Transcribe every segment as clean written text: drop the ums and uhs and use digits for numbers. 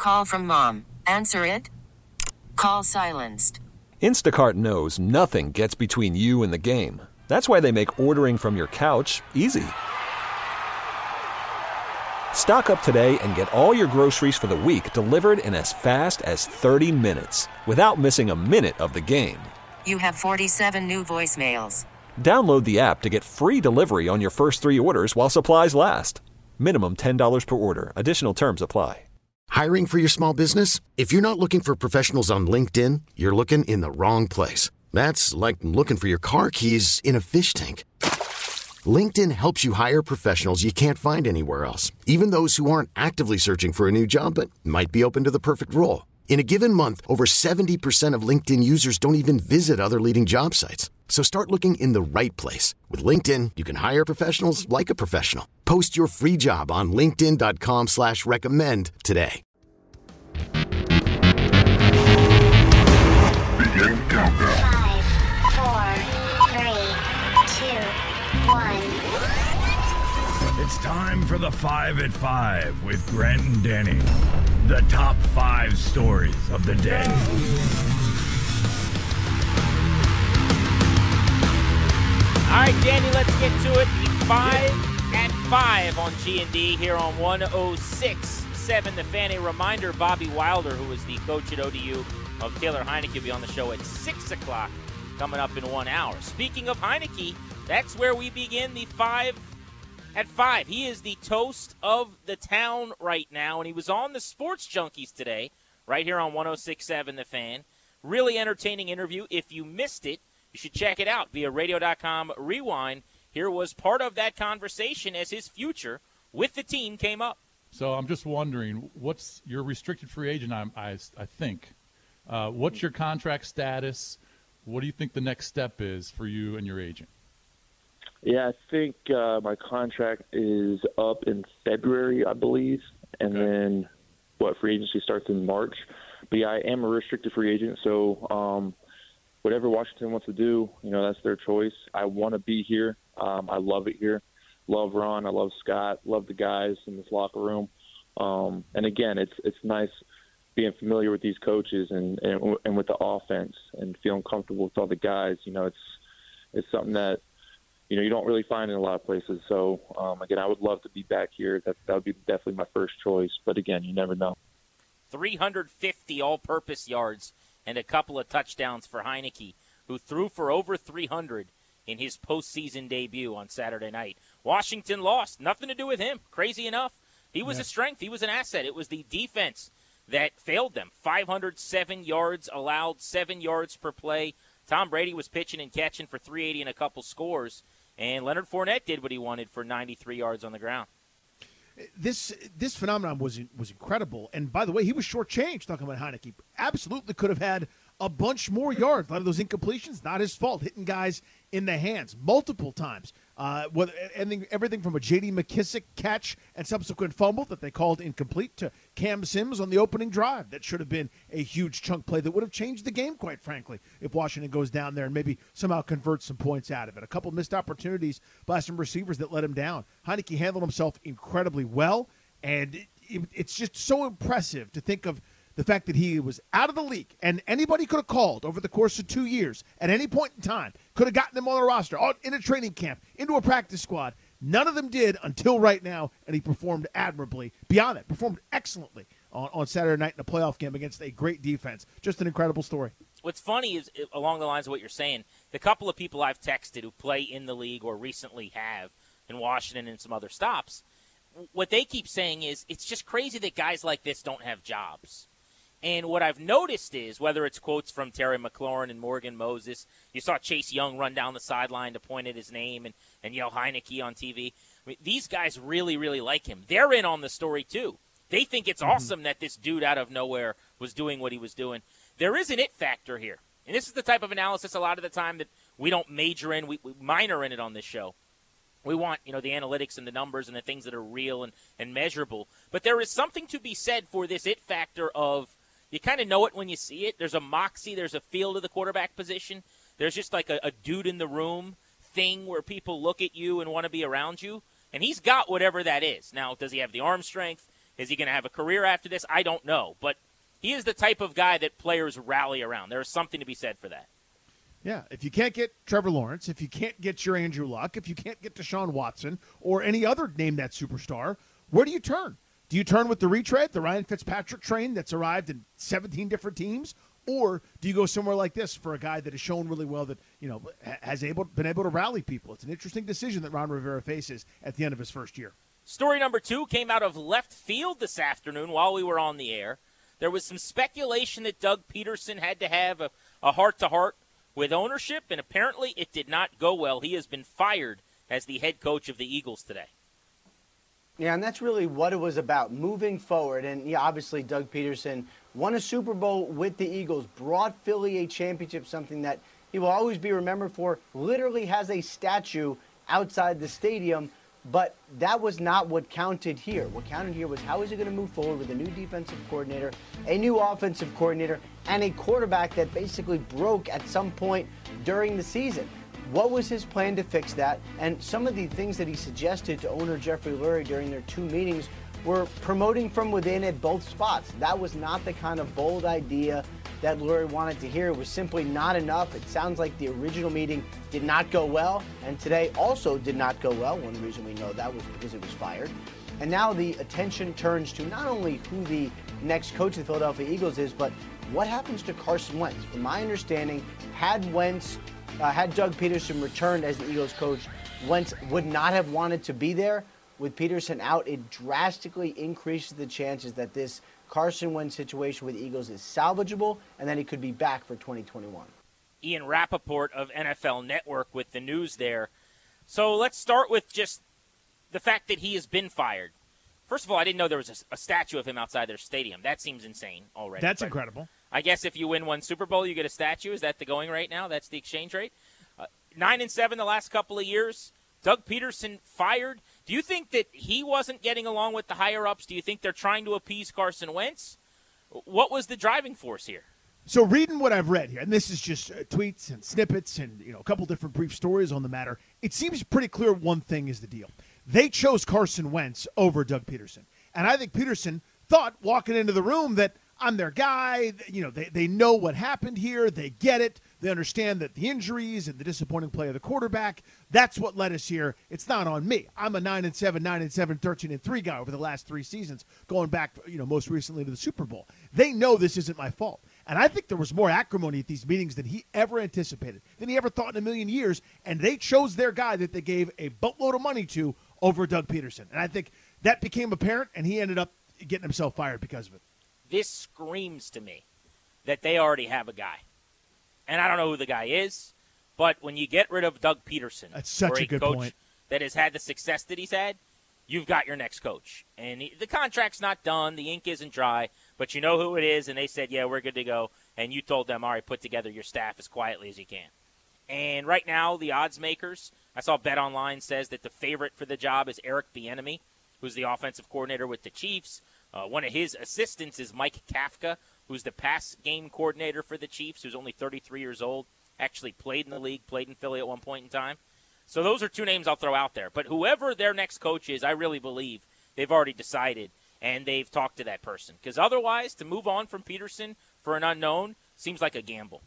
Call from mom. Answer it. Call silenced. Instacart knows nothing gets between you and the game. That's why they make ordering from your couch easy. Stock up today and get all your groceries for the week delivered in as fast as 30 minutes without missing a minute of the game. You have 47 new voicemails. Download the app to get free delivery on your first 3 orders while supplies last. Minimum $10 per order. Additional terms apply. Hiring for your small business? If you're not looking for professionals on LinkedIn, you're looking in the wrong place. That's like looking for your car keys in a fish tank. LinkedIn helps you hire professionals you can't find anywhere else, even those who aren't actively searching for a new job but might be open to the perfect role. In a given month, over 70% of LinkedIn users don't even visit other leading job sites. So start looking in the right place. With LinkedIn, you can hire professionals like a professional. Post your free job on linkedin.com/recommend today. Begin countdown. 5, 4, 3, 2, 1. It's time for the 5 at 5 with Grant and Danny. The top 5 stories of the day. All right, Danny, let's get to it. The 5 at 5 on G&D here on 106.7 The Fan. A reminder, Bobby Wilder, who is the coach at ODU of Taylor Heinicke, will be on the show at 6 o'clock coming up in 1 hour. Speaking of Heinicke, that's where we begin the 5 at 5. He is the toast of the town right now, and he was on the Sports Junkies today, right here on 106.7 The Fan. Really entertaining interview. If you missed it, you should check it out via radio.com rewind. Here was part of that conversation as his future with the team came up. So I'm just wondering, you're a restricted free agent, I think. What's your contract status? What do you think the next step is for you and your agent? Yeah, I think my contract is up in February, I believe, and then free agency starts in March. But yeah, I am a restricted free agent, so whatever Washington wants to do, that's their choice. I want to be here. I love it here. Love Ron. I love Scott. Love the guys in this locker room. And again, it's nice being familiar with these coaches and with the offense and feeling comfortable with all the guys. It's something that you don't really find in a lot of places. So again, I would love to be back here. That would be definitely my first choice. But again, you never know. 350 all-purpose yards and a couple of touchdowns for Heinicke, who threw for over 300 in his postseason debut on Saturday night. Washington lost. Nothing to do with him. Crazy enough. He was a strength. He was an asset. It was the defense that failed them. 507 yards allowed, 7 yards per play. Tom Brady was pitching and catching for 380 and a couple scores, and Leonard Fournette did what he wanted for 93 yards on the ground. This phenomenon was incredible. And by the way, he was shortchanged talking about Heinicke. Absolutely could have had a bunch more yards. A lot of those incompletions, not his fault, hitting guys in the hands multiple times. Everything from a J.D. McKissick catch and subsequent fumble that they called incomplete to Cam Sims on the opening drive. That should have been a huge chunk play that would have changed the game, quite frankly, if Washington goes down there and maybe somehow converts some points out of it. A couple missed opportunities by some receivers that let him down. Heinicke handled himself incredibly well, and it's just so impressive to think of the fact that he was out of the league, and anybody could have called over the course of 2 years at any point in time, could have gotten him on a roster, in a training camp, into a practice squad. None of them did until right now, and he performed admirably. Beyond that, performed excellently on Saturday night in a playoff game against a great defense. Just an incredible story. What's funny is, along the lines of what you're saying, the couple of people I've texted who play in the league or recently have in Washington and some other stops, what they keep saying is it's just crazy that guys like this don't have jobs. And what I've noticed is, whether it's quotes from Terry McLaurin and Morgan Moses, you saw Chase Young run down the sideline to point at his name and yell Heinicke on TV. I mean, these guys really, really like him. They're in on the story, too. They think it's awesome that this dude out of nowhere was doing what he was doing. There is an it factor here. And this is the type of analysis a lot of the time that we don't major in. We minor in it on this show. We want, the analytics and the numbers and the things that are real and measurable. But there is something to be said for this it factor of, you kind of know it when you see it. There's a moxie. There's a feel to the quarterback position. There's just like a dude in the room thing where people look at you and want to be around you. And he's got whatever that is. Now, does he have the arm strength? Is he going to have a career after this? I don't know. But he is the type of guy that players rally around. There is something to be said for that. Yeah, if you can't get Trevor Lawrence, if you can't get your Andrew Luck, if you can't get Deshaun Watson or any other name that superstar, where do you turn? Do you turn with the retread, the Ryan Fitzpatrick train that's arrived in 17 different teams? Or do you go somewhere like this for a guy that has shown really well that, has been able to rally people? It's an interesting decision that Ron Rivera faces at the end of his first year. Story number 2 came out of left field this afternoon while we were on the air. There was some speculation that Doug Peterson had to have a heart-to-heart with ownership, and apparently it did not go well. He has been fired as the head coach of the Eagles today. Yeah, and that's really what it was about, moving forward. And, yeah, obviously Doug Peterson won a Super Bowl with the Eagles, brought Philly a championship, something that he will always be remembered for, literally has a statue outside the stadium. But that was not what counted here. What counted here was how is he going to move forward with a new defensive coordinator, a new offensive coordinator, and a quarterback that basically broke at some point during the season. What was his plan to fix that? And some of the things that he suggested to owner Jeffrey Lurie during their 2 meetings were promoting from within at both spots. That was not the kind of bold idea that Lurie wanted to hear. It was simply not enough. It sounds like the original meeting did not go well, and today also did not go well. One reason we know that was because it was fired. And now the attention turns to not only who the next coach of the Philadelphia Eagles is, but what happens to Carson Wentz. From my understanding, had Doug Peterson returned as the Eagles coach, Wentz would not have wanted to be there. With Peterson out, it drastically increases the chances that this Carson Wentz situation with the Eagles is salvageable and that he could be back for 2021. Ian Rappaport of NFL Network with the news there. So let's start with just the fact that he has been fired. First of all, I didn't know there was a statue of him outside their stadium. That seems insane already. That's incredible. I guess if you win one Super Bowl, you get a statue. Is that the going right now? That's the exchange rate? 9-7 the last couple of years. Doug Peterson fired. Do you think that he wasn't getting along with the higher-ups? Do you think they're trying to appease Carson Wentz? What was the driving force here? So reading what I've read here, and this is just tweets and snippets and a couple different brief stories on the matter, it seems pretty clear one thing is the deal. They chose Carson Wentz over Doug Peterson. And I think Peterson thought walking into the room that I'm their guy. They know what happened here. They get it. They understand that the injuries and the disappointing play of the quarterback, that's what led us here. It's not on me. I'm a 9-7, 9-7, 13-3 guy over the last 3 seasons, going back, most recently to the Super Bowl. They know this isn't my fault. And I think there was more acrimony at these meetings than he ever anticipated, than he ever thought in a million years. And they chose their guy that they gave a boatload of money to over Doug Peterson. And I think that became apparent, and he ended up getting himself fired because of it. This screams to me that they already have a guy. And I don't know who the guy is, but when you get rid of Doug Peterson, that's such a good coach point, that has had the success that he's had, you've got your next coach. And the contract's not done, the ink isn't dry, but you know who it is, and they said, yeah, we're good to go. And you told them, all right, put together your staff as quietly as you can. And right now, the odds makers, I saw BetOnline says that the favorite for the job is Eric Bieniemy, who's the offensive coordinator with the Chiefs. One of his assistants is Mike Kafka, who's the pass game coordinator for the Chiefs, who's only 33 years old, actually played in the league, played in Philly at one point in time. So those are 2 names I'll throw out there. But whoever their next coach is, I really believe they've already decided and they've talked to that person. Because otherwise, to move on from Peterson for an unknown seems like a gamble.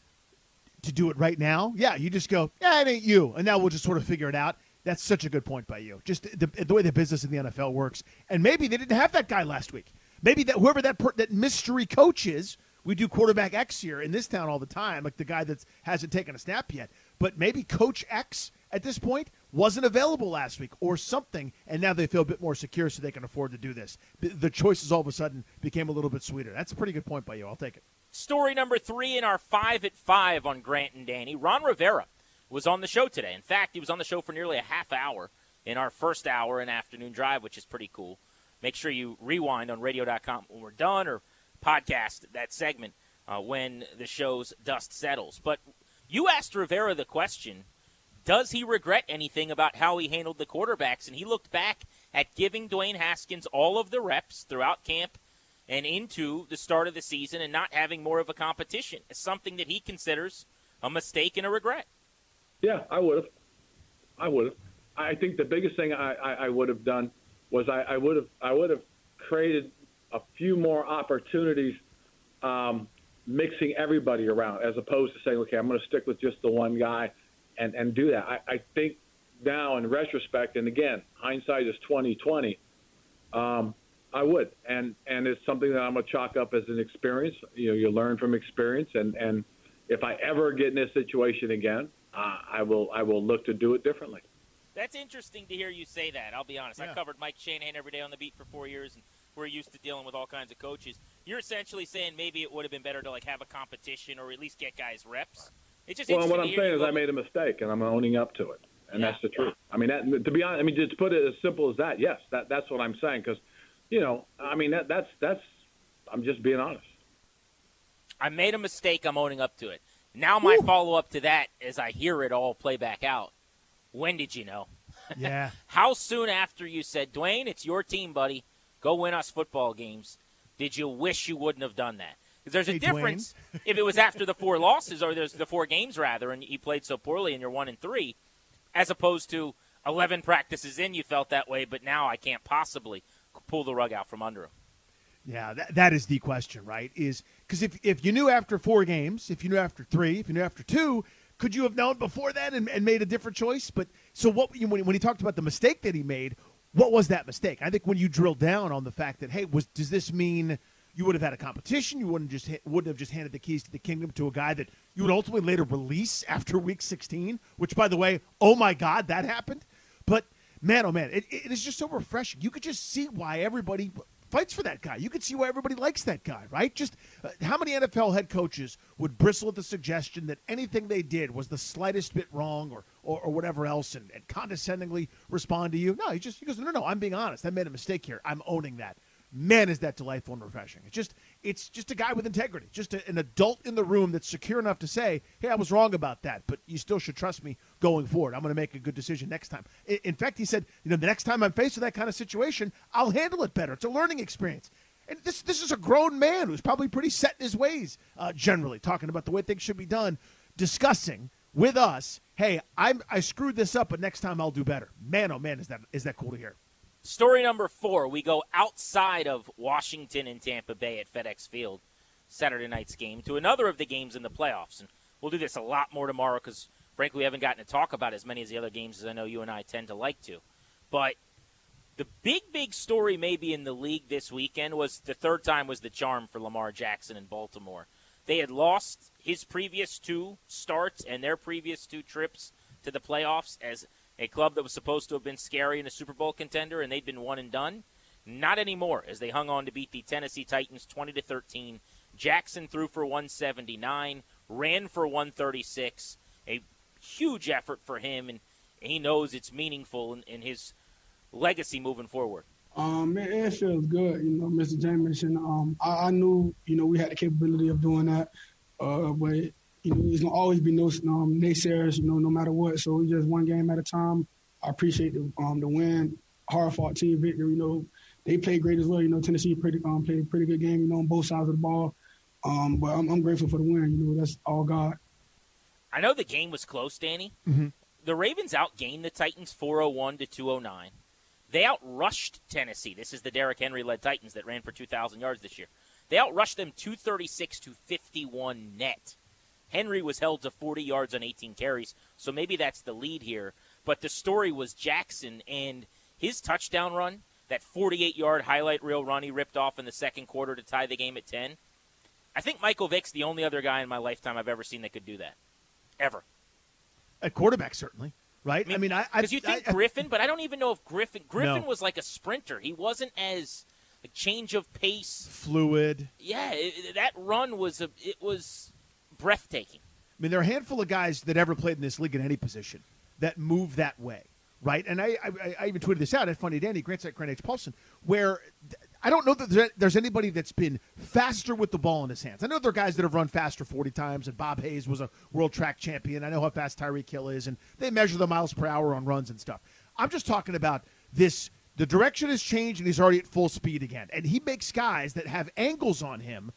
To do it right now? Yeah, you just go, yeah, it ain't you. And now we'll just sort of figure it out. That's such a good point by you. Just the way the business in the NFL works. And maybe they didn't have that guy last week. Maybe that whoever that mystery coach is, we do quarterback X here in this town all the time, like the guy that hasn't taken a snap yet. But maybe Coach X at this point wasn't available last week or something, and now they feel a bit more secure so they can afford to do this. The choices all of a sudden became a little bit sweeter. That's a pretty good point by you. I'll take it. Story number 3 in our 5 at 5 on Grant and Danny. Ron Rivera was on the show today. In fact, he was on the show for nearly a half hour in our first hour in Afternoon Drive, which is pretty cool. Make sure you rewind on radio.com when we're done or podcast that segment when the show's dust settles. But you asked Rivera the question, does he regret anything about how he handled the quarterbacks? And he looked back at giving Dwayne Haskins all of the reps throughout camp and into the start of the season and not having more of a competition as something that he considers a mistake and a regret. Yeah, I would have. I think the biggest thing I would have done was I would have created a few more opportunities mixing everybody around, as opposed to saying, okay, I'm going to stick with just the one guy and do that. I think now in retrospect, and again, hindsight is 20/20, I would. And it's something that I'm going to chalk up as an experience. You learn from experience. And if I ever get in this situation again, I will look to do it differently. That's interesting to hear you say that. I'll be honest. Yeah. I covered Mike Shanahan every day on the beat for 4 years, and we're used to dealing with all kinds of coaches. You're essentially saying maybe it would have been better to have a competition or at least get guys reps. It's just what I'm saying is I made a mistake, and I'm owning up to it, and that's the truth. I mean, to be honest, just put it as simple as that. Yes, that's what I'm saying, because that's I'm just being honest. I made a mistake. I'm owning up to it. Now my follow-up to that, as I hear it all play back out, when did you know? Yeah. How soon after you said, Dwayne, it's your team, buddy, go win us football games, did you wish you wouldn't have done that? Because there's a difference if it was after the 4 losses, or there's the 4 games, rather, and you played so poorly and you're 1-3, as opposed to 11 practices in you felt that way, but now I can't possibly pull the rug out from under him. Yeah, that is the question, right? Is because if you knew after 4 games, if you knew after 3, if you knew after 2, could you have known before that and made a different choice? But so when he talked about the mistake that he made, what was that mistake? I think when you drill down on the fact that, hey, does this mean you would have had a competition? You wouldn't have just handed the keys to the kingdom to a guy that you would ultimately later release after week 16, which, by the way, oh my God, that happened. But man, oh man, it is just so refreshing. You could just see why everybody fights for that guy. You can see why everybody likes that guy, right? Just how many NFL head coaches would bristle at the suggestion that anything they did was the slightest bit wrong or whatever else and condescendingly respond to you? No, he goes, no, I'm being honest. I made a mistake here. I'm owning that. Man, is that delightful and refreshing. It's just a guy with integrity, just an adult in the room that's secure enough to say, hey, I was wrong about that, but you still should trust me going forward. I'm going to make a good decision next time. In fact, he said, the next time I'm faced with that kind of situation, I'll handle it better. It's a learning experience. And this is a grown man who's probably pretty set in his ways, generally, talking about the way things should be done, discussing with us, hey, I screwed this up, but next time I'll do better. Man, oh man, is that cool to hear. Story number 4, we go outside of Washington and Tampa Bay at FedEx Field, Saturday night's game, to another of the games in the playoffs. And we'll do this a lot more tomorrow because, frankly, we haven't gotten to talk about as many of the other games as I know you and I tend to like to. But the big story maybe in the league this weekend was the third time was the charm for Lamar Jackson in Baltimore. They had lost his previous 2 starts and their previous 2 trips to the playoffs as a club that was supposed to have been scary and a Super Bowl contender, and they'd been one and done. Not anymore, as they hung on to beat the Tennessee Titans 20-13. Jackson threw for 179, ran for 136. A huge effort for him, and he knows it's meaningful in his legacy moving forward. It feels good, Mr. Jameson. I knew, we had the capability of doing that, but there's going to always be no naysayers, no matter what. So it's just one game at a time. I appreciate the win. Hard-fought team victory. They played great as well. Tennessee played a pretty good game, on both sides of the ball. But I'm grateful for the win. That's all God. I know the game was close, Danny. Mm-hmm. The Ravens outgained the Titans 401 to 209. They outrushed Tennessee. This is the Derrick Henry-led Titans that ran for 2,000 yards this year. They outrushed them 236 to 51 net. Henry was held to 40 yards on 18 carries, so maybe that's the lead here. But the story was Jackson and his touchdown run, that 48-yard highlight reel run he ripped off in the second quarter to tie the game at 10. I think Michael Vick's the only other guy in my lifetime I've ever seen that could do that, ever. At quarterback, certainly, right? Because you think Griffin, but I don't even know if Griffin was like a sprinter. He wasn't as a change of pace. Fluid. Yeah, that run was breathtaking. There are a handful of guys that ever played in this league in any position that move that way, right? And I even tweeted this out at Funny Danny, Grant H. Paulson, where I don't know that there's anybody that's been faster with the ball in his hands. I know there are guys that have run faster 40 times, and Bob Hayes was a world track champion. I know how fast Tyreek Hill is, and they measure the miles per hour on runs and stuff. I'm just talking about this. The direction has changed, and he's already at full speed again. And he makes guys that have angles on him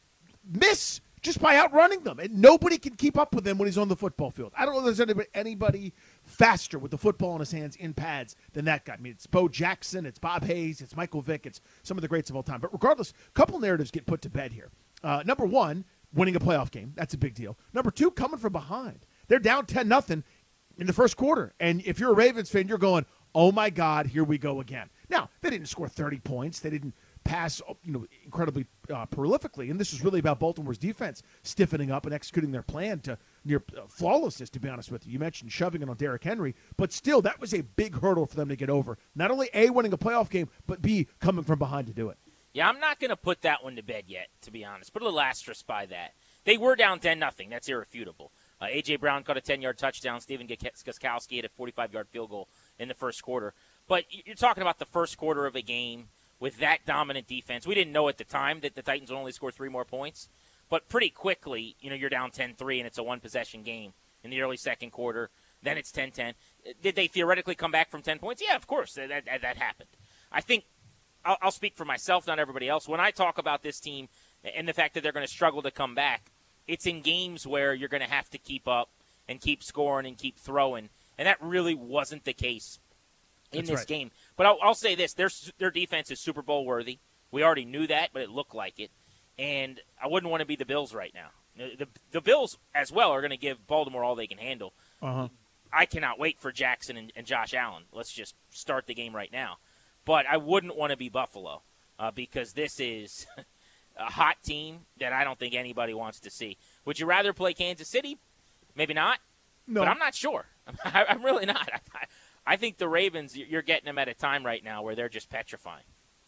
miss just by outrunning them, and nobody can keep up with him when he's on the football field. I don't know if there's anybody faster with the football in his hands in pads than that guy. I mean, it's Bo Jackson, it's Bob Hayes, it's Michael Vick, it's some of the greats of all time. But regardless, a couple narratives get put to bed here. Number one, winning a playoff game. That's a big deal. Number two, coming from behind. They're down 10-0 in the first quarter. And if you're a Ravens fan, you're going, oh, my God, here we go again. Now, they didn't score 30 points. They didn't pass incredibly prolifically. And this is really about Baltimore's defense stiffening up and executing their plan to near flawlessness, to be honest with you. You mentioned shoving it on Derrick Henry, but still, that was a big hurdle for them to get over. Not only A, winning a playoff game, but B, coming from behind to do it. Yeah, I'm not going to put that one to bed yet, to be honest. Put a little asterisk by that. They were down 10-0. That's irrefutable. A.J. Brown caught a 10-yard touchdown. Stephen Gostkowski had a 45-yard field goal in the first quarter. But you're talking about the first quarter of a game with that dominant defense. We didn't know at the time that the Titans would only score 3 more points. But pretty quickly, you're down 10-3, and it's a one-possession game in the early second quarter. Then it's 10-10. Did they theoretically come back from 10 points? Yeah, of course. That happened. I think I'll speak for myself, not everybody else. When I talk about this team and the fact that they're going to struggle to come back, it's in games where you're going to have to keep up and keep scoring and keep throwing. And that really wasn't the case in this game. But I'll say this. Their defense is Super Bowl worthy. We already knew that, but it looked like it. And I wouldn't want to be the Bills right now. The Bills, as well, are going to give Baltimore all they can handle. Uh-huh. I cannot wait for Jackson and Josh Allen. Let's just start the game right now. But I wouldn't want to be Buffalo because this is a hot team that I don't think anybody wants to see. Would you rather play Kansas City? Maybe not. No. But I'm not sure. I'm really not. I think the Ravens, you're getting them at a time right now where they're just petrifying.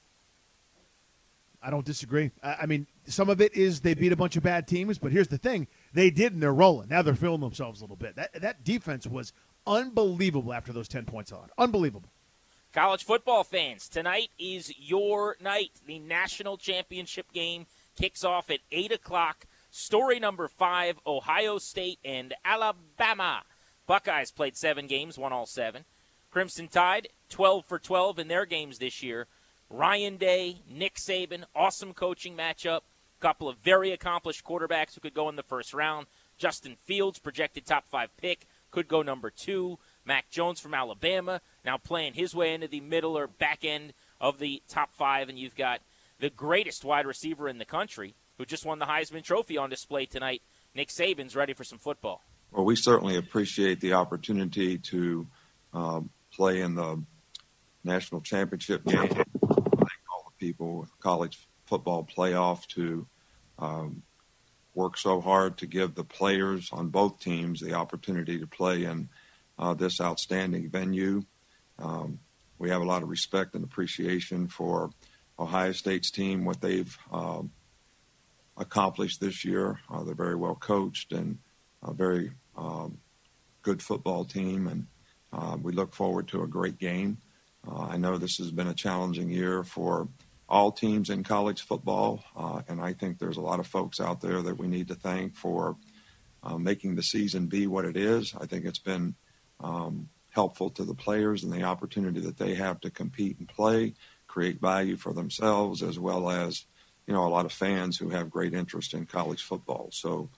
I don't disagree. I mean, some of it is they beat a bunch of bad teams, but here's the thing. They did, and they're rolling. Now they're feeling themselves a little bit. That defense was unbelievable after those 10 points on. Unbelievable. College football fans, tonight is your night. The national championship game kicks off at 8 o'clock. Story number 5, Ohio State and Alabama. Buckeyes played 7 games, won all 7. Crimson Tide, 12 for 12 in their games this year. Ryan Day, Nick Saban, awesome coaching matchup. Couple of very accomplished quarterbacks who could go in the first round. Justin Fields, projected top 5 pick, could go number 2. Mac Jones from Alabama, now playing his way into the middle or back end of the top 5. And you've got the greatest wide receiver in the country who just won the Heisman Trophy on display tonight. Nick Saban's ready for some football. Well, we certainly appreciate the opportunity to play in the national championship game. I thank all the people with college football playoff to work so hard to give the players on both teams the opportunity to play in this outstanding venue. We have a lot of respect and appreciation for Ohio State's team, what they've accomplished this year. They're very well coached and a very good football team, and we look forward to a great game. I know this has been a challenging year for all teams in college football, and I think there's a lot of folks out there that we need to thank for making the season be what it is. I think it's been helpful to the players and the opportunity that they have to compete and play, create value for themselves, as well as, a lot of fans who have great interest in college football. So,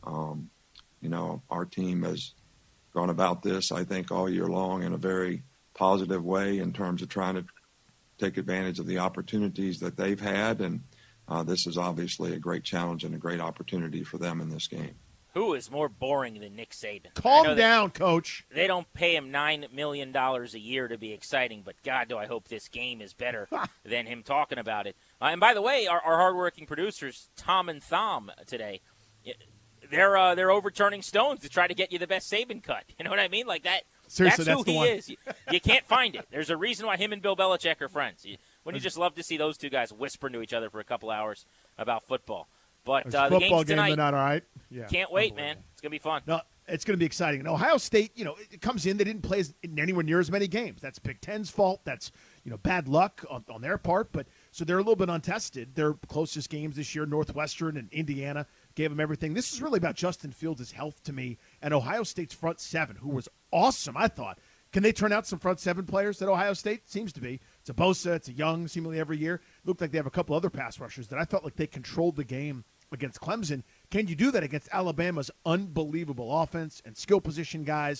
our team has gone about this, I think, all year long in a very positive way in terms of trying to take advantage of the opportunities that they've had. And this is obviously a great challenge and a great opportunity for them in this game. Who is more boring than Nick Saban? Calm down, Coach. They don't pay him $9 million a year to be exciting, but God, do I hope this game is better than him talking about it. And by the way, our hardworking producers, Tom and Thom, today, they're overturning stones to try to get you the best Saban cut. You know what I mean? Like that. Seriously, that's who the he one. is. You can't find it. There's a reason why him and Bill Belichick are friends. Wouldn't you just love to see those two guys whisper to each other for a couple hours about football? But the football game's tonight. Game tonight, all right? Yeah, can't wait, man. It's going to be fun. No, it's going to be exciting. And Ohio State, it comes in. They didn't play anywhere near as many games. That's Big Ten's fault. That's, bad luck on their part. But so they're a little bit untested. Their closest games this year, Northwestern and Indiana, gave them everything. This is really about Justin Fields' health to me and Ohio State's front seven, who was awesome, I thought. Can they turn out some front seven players at Ohio State? Seems to be. It's a Bosa. It's a Young, seemingly every year. Looked like they have a couple other pass rushers that I felt like they controlled the game against Clemson. Can you do that against Alabama's unbelievable offense and skill position guys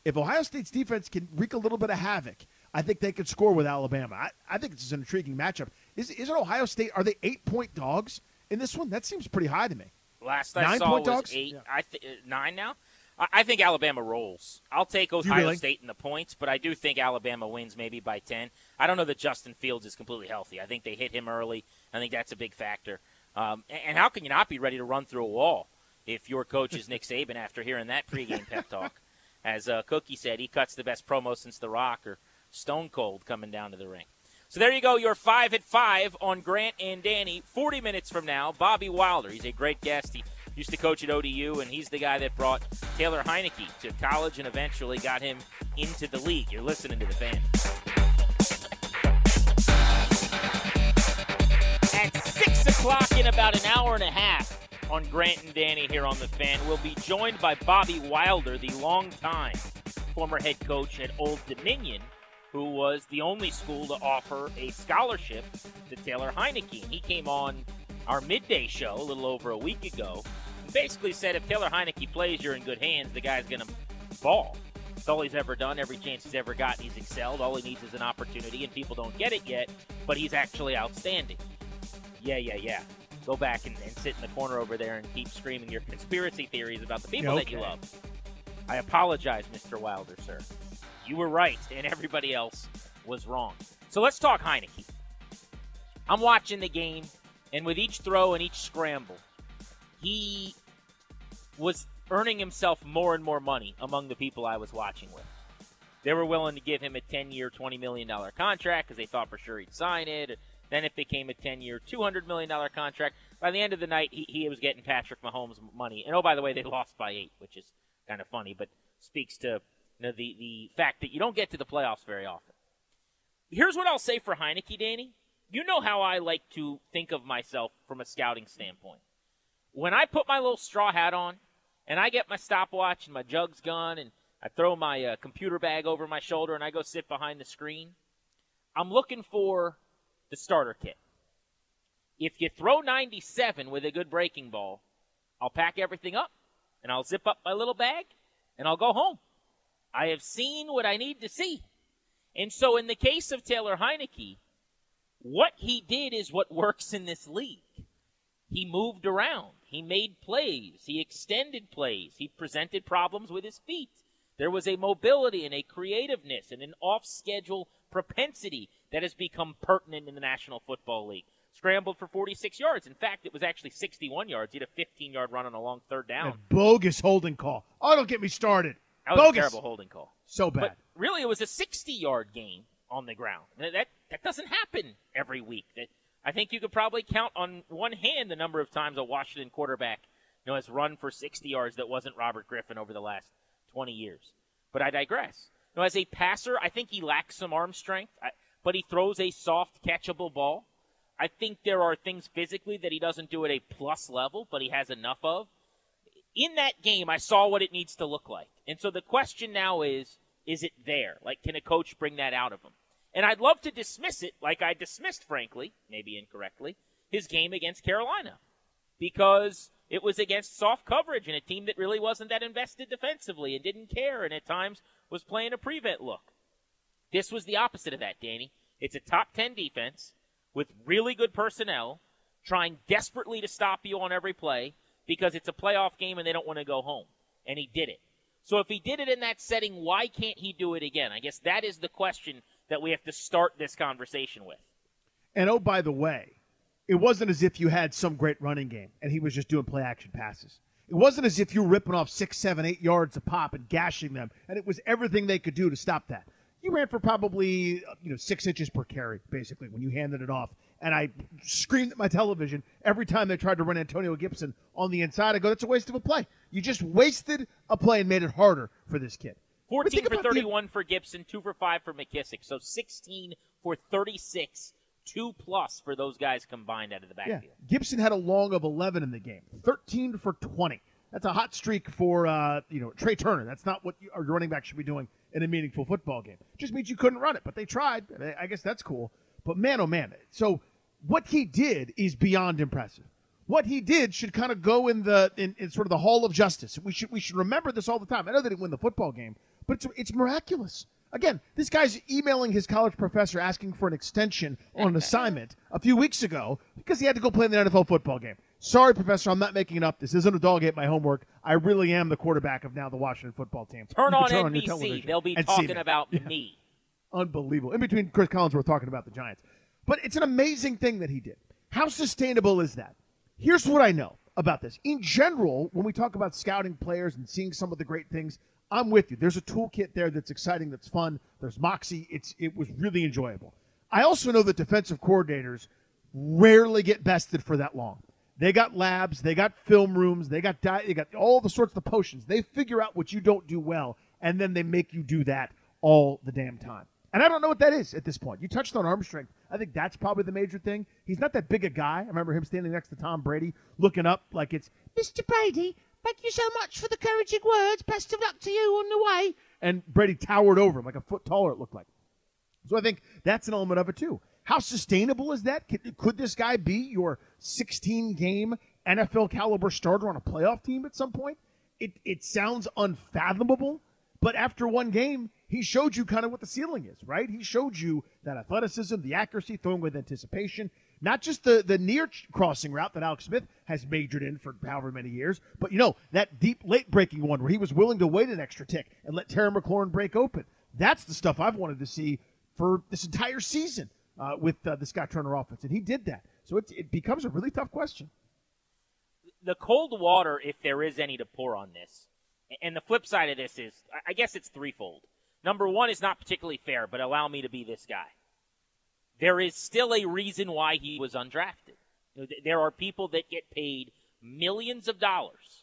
if Ohio State's defense can wreak a little bit of havoc, I think they could score with Alabama. I think this is an intriguing matchup. Is it Ohio State? Are they 8-point dogs in this one? That seems pretty high to me. Last I saw was dogs? 8. Yeah. 9 now. I think Alabama rolls. I'll take Ohio really? State in the points, but I do think Alabama wins maybe by 10. I don't know that Justin Fields is completely healthy. I think they hit him early. I think that's a big factor. And how can you not be ready to run through a wall if your coach is Nick Saban after hearing that pregame pep talk? As Cookie said, he cuts the best promo since The Rock or Stone Cold coming down to the ring. So there you go, your 5 at 5 on Grant and Danny. 40 minutes from now, Bobby Wilder. He's a great guest. He used to coach at ODU, and he's the guy that brought Taylor Heineke to college and eventually got him into the league. You're listening to The Fan. At 6 o'clock in about an hour and a half on Grant and Danny here on The Fan, we'll be joined by Bobby Wilder, the longtime former head coach at Old Dominion, who was the only school to offer a scholarship to Taylor Heineke. He came on our midday show a little over a week ago and basically said if Taylor Heineke plays, you're in good hands. The guy's going to ball. It's all he's ever done. Every chance he's ever gotten, he's excelled. All he needs is an opportunity, and people don't get it yet, but he's actually outstanding. Yeah. Go back and sit in the corner over there and keep screaming your conspiracy theories about the people that you love. I apologize, Mr. Wilder, sir. You were right, and everybody else was wrong. So let's talk Heineke. I'm watching the game, and with each throw and each scramble, he was earning himself more and more money among the people I was watching with. They were willing to give him a 10-year, $20 million contract because they thought for sure he'd sign it. Then it became a 10-year, $200 million contract. By the end of the night, he was getting Patrick Mahomes money. And, oh, by the way, they lost by 8, which is kind of funny, but speaks to the fact that you don't get to the playoffs very often. Here's what I'll say for Heineke, Danny. You know how I like to think of myself from a scouting standpoint. When I put my little straw hat on and I get my stopwatch and my jugs gun and I throw my computer bag over my shoulder and I go sit behind the screen, I'm looking for the starter kit. If you throw 97 with a good breaking ball, I'll pack everything up and I'll zip up my little bag and I'll go home. I have seen what I need to see. And so in the case of Taylor Heineke, what he did is what works in this league. He moved around. He made plays. He extended plays. He presented problems with his feet. There was a mobility and a creativeness and an off-schedule propensity that has become pertinent in the National Football League. Scrambled for 46 yards. In fact, it was actually 61 yards. He had a 15-yard run on a long third down. A bogus holding call. Oh, don't get me started. That was bogus. A terrible holding call. So bad. But really, it was a 60-yard gain on the ground. That doesn't happen every week. I think you could probably count on one hand the number of times a Washington quarterback has run for 60 yards that wasn't Robert Griffin over the last 20 years. But I digress. As a passer, I think he lacks some arm strength, but he throws a soft, catchable ball. I think there are things physically that he doesn't do at a plus level, but he has enough of. In that game, I saw what it needs to look like. And so the question now is it there? Like, can a coach bring that out of him? And I'd love to dismiss it, like I dismissed, frankly, maybe incorrectly, his game against Carolina. Because it was against soft coverage and a team that really wasn't that invested defensively and didn't care and at times was playing a prevent look. This was the opposite of that, Danny. It's a top 10 defense with really good personnel trying desperately to stop you on every play because it's a playoff game and they don't want to go home. And he did it. So if he did it in that setting, why can't he do it again? I guess that is the question that we have to start this conversation with. And oh, by the way, it wasn't as if you had some great running game and he was just doing play-action passes. It wasn't as if you were ripping off 6, 7, 8 yards a pop and gashing them, and it was everything they could do to stop that. You ran for probably 6 inches per carry, basically, when you handed it off. And I screamed at my television every time they tried to run Antonio Gibson on the inside. I go, that's a waste of a play. You just wasted a play and made it harder for this kid. 14 for 31 for Gibson, 2 for 5 for McKissick. So 16 for 36, 2+ for those guys combined out of the backfield. Yeah. Gibson had a long of 11 in the game, 13 for 20. That's a hot streak for Trey Turner. That's not what your running back should be doing in a meaningful football game. It just means you couldn't run it, but they tried. I guess that's cool. But man, oh man. So what he did is beyond impressive. What he did should kind of go in sort of the Hall of Justice. We should remember this all the time. I know they didn't win the football game, but it's miraculous. Again, this guy's emailing his college professor asking for an extension on an assignment a few weeks ago because he had to go play in the NFL football game. Sorry, professor, I'm not making it up. This isn't a dog ate my homework. I really am the quarterback of now the Washington football team. Turn on NBC. They'll be talking about me. Unbelievable. In between Chris Collinsworth talking about the Giants. But it's an amazing thing that he did. How sustainable is that? Here's what I know about this. In general, when we talk about scouting players and seeing some of the great things, I'm with you. There's a toolkit there that's exciting, that's fun. There's moxie. It was really enjoyable. I also know that defensive coordinators rarely get bested for that long. They got labs, they got film rooms, they got all the sorts of potions. They figure out what you don't do well, and then they make you do that all the damn time. And I don't know what that is at this point. You touched on arm strength. I think that's probably the major thing. He's not that big a guy. I remember him standing next to Tom Brady, looking up like it's, Mr. Brady, thank you so much for the encouraging words. Best of luck to you on the way. And Brady towered over him like a foot taller, it looked like. So I think that's an element of it, too. How sustainable is that? Could this guy be your 16-game NFL-caliber starter on a playoff team at some point? It sounds unfathomable, but after one game, he showed you kind of what the ceiling is, right? He showed you that athleticism, the accuracy, throwing with anticipation, not just the near crossing route that Alex Smith has majored in for however many years, but, that deep late-breaking one where he was willing to wait an extra tick and let Terry McLaurin break open. That's the stuff I've wanted to see for this entire season with the Scott Turner offense, and he did that. So it becomes a really tough question. The cold water, if there is any to pour on this, and the flip side of this is, I guess it's threefold. Number one is not particularly fair, but allow me to be this guy. There is still a reason why he was undrafted. There are people that get paid millions of dollars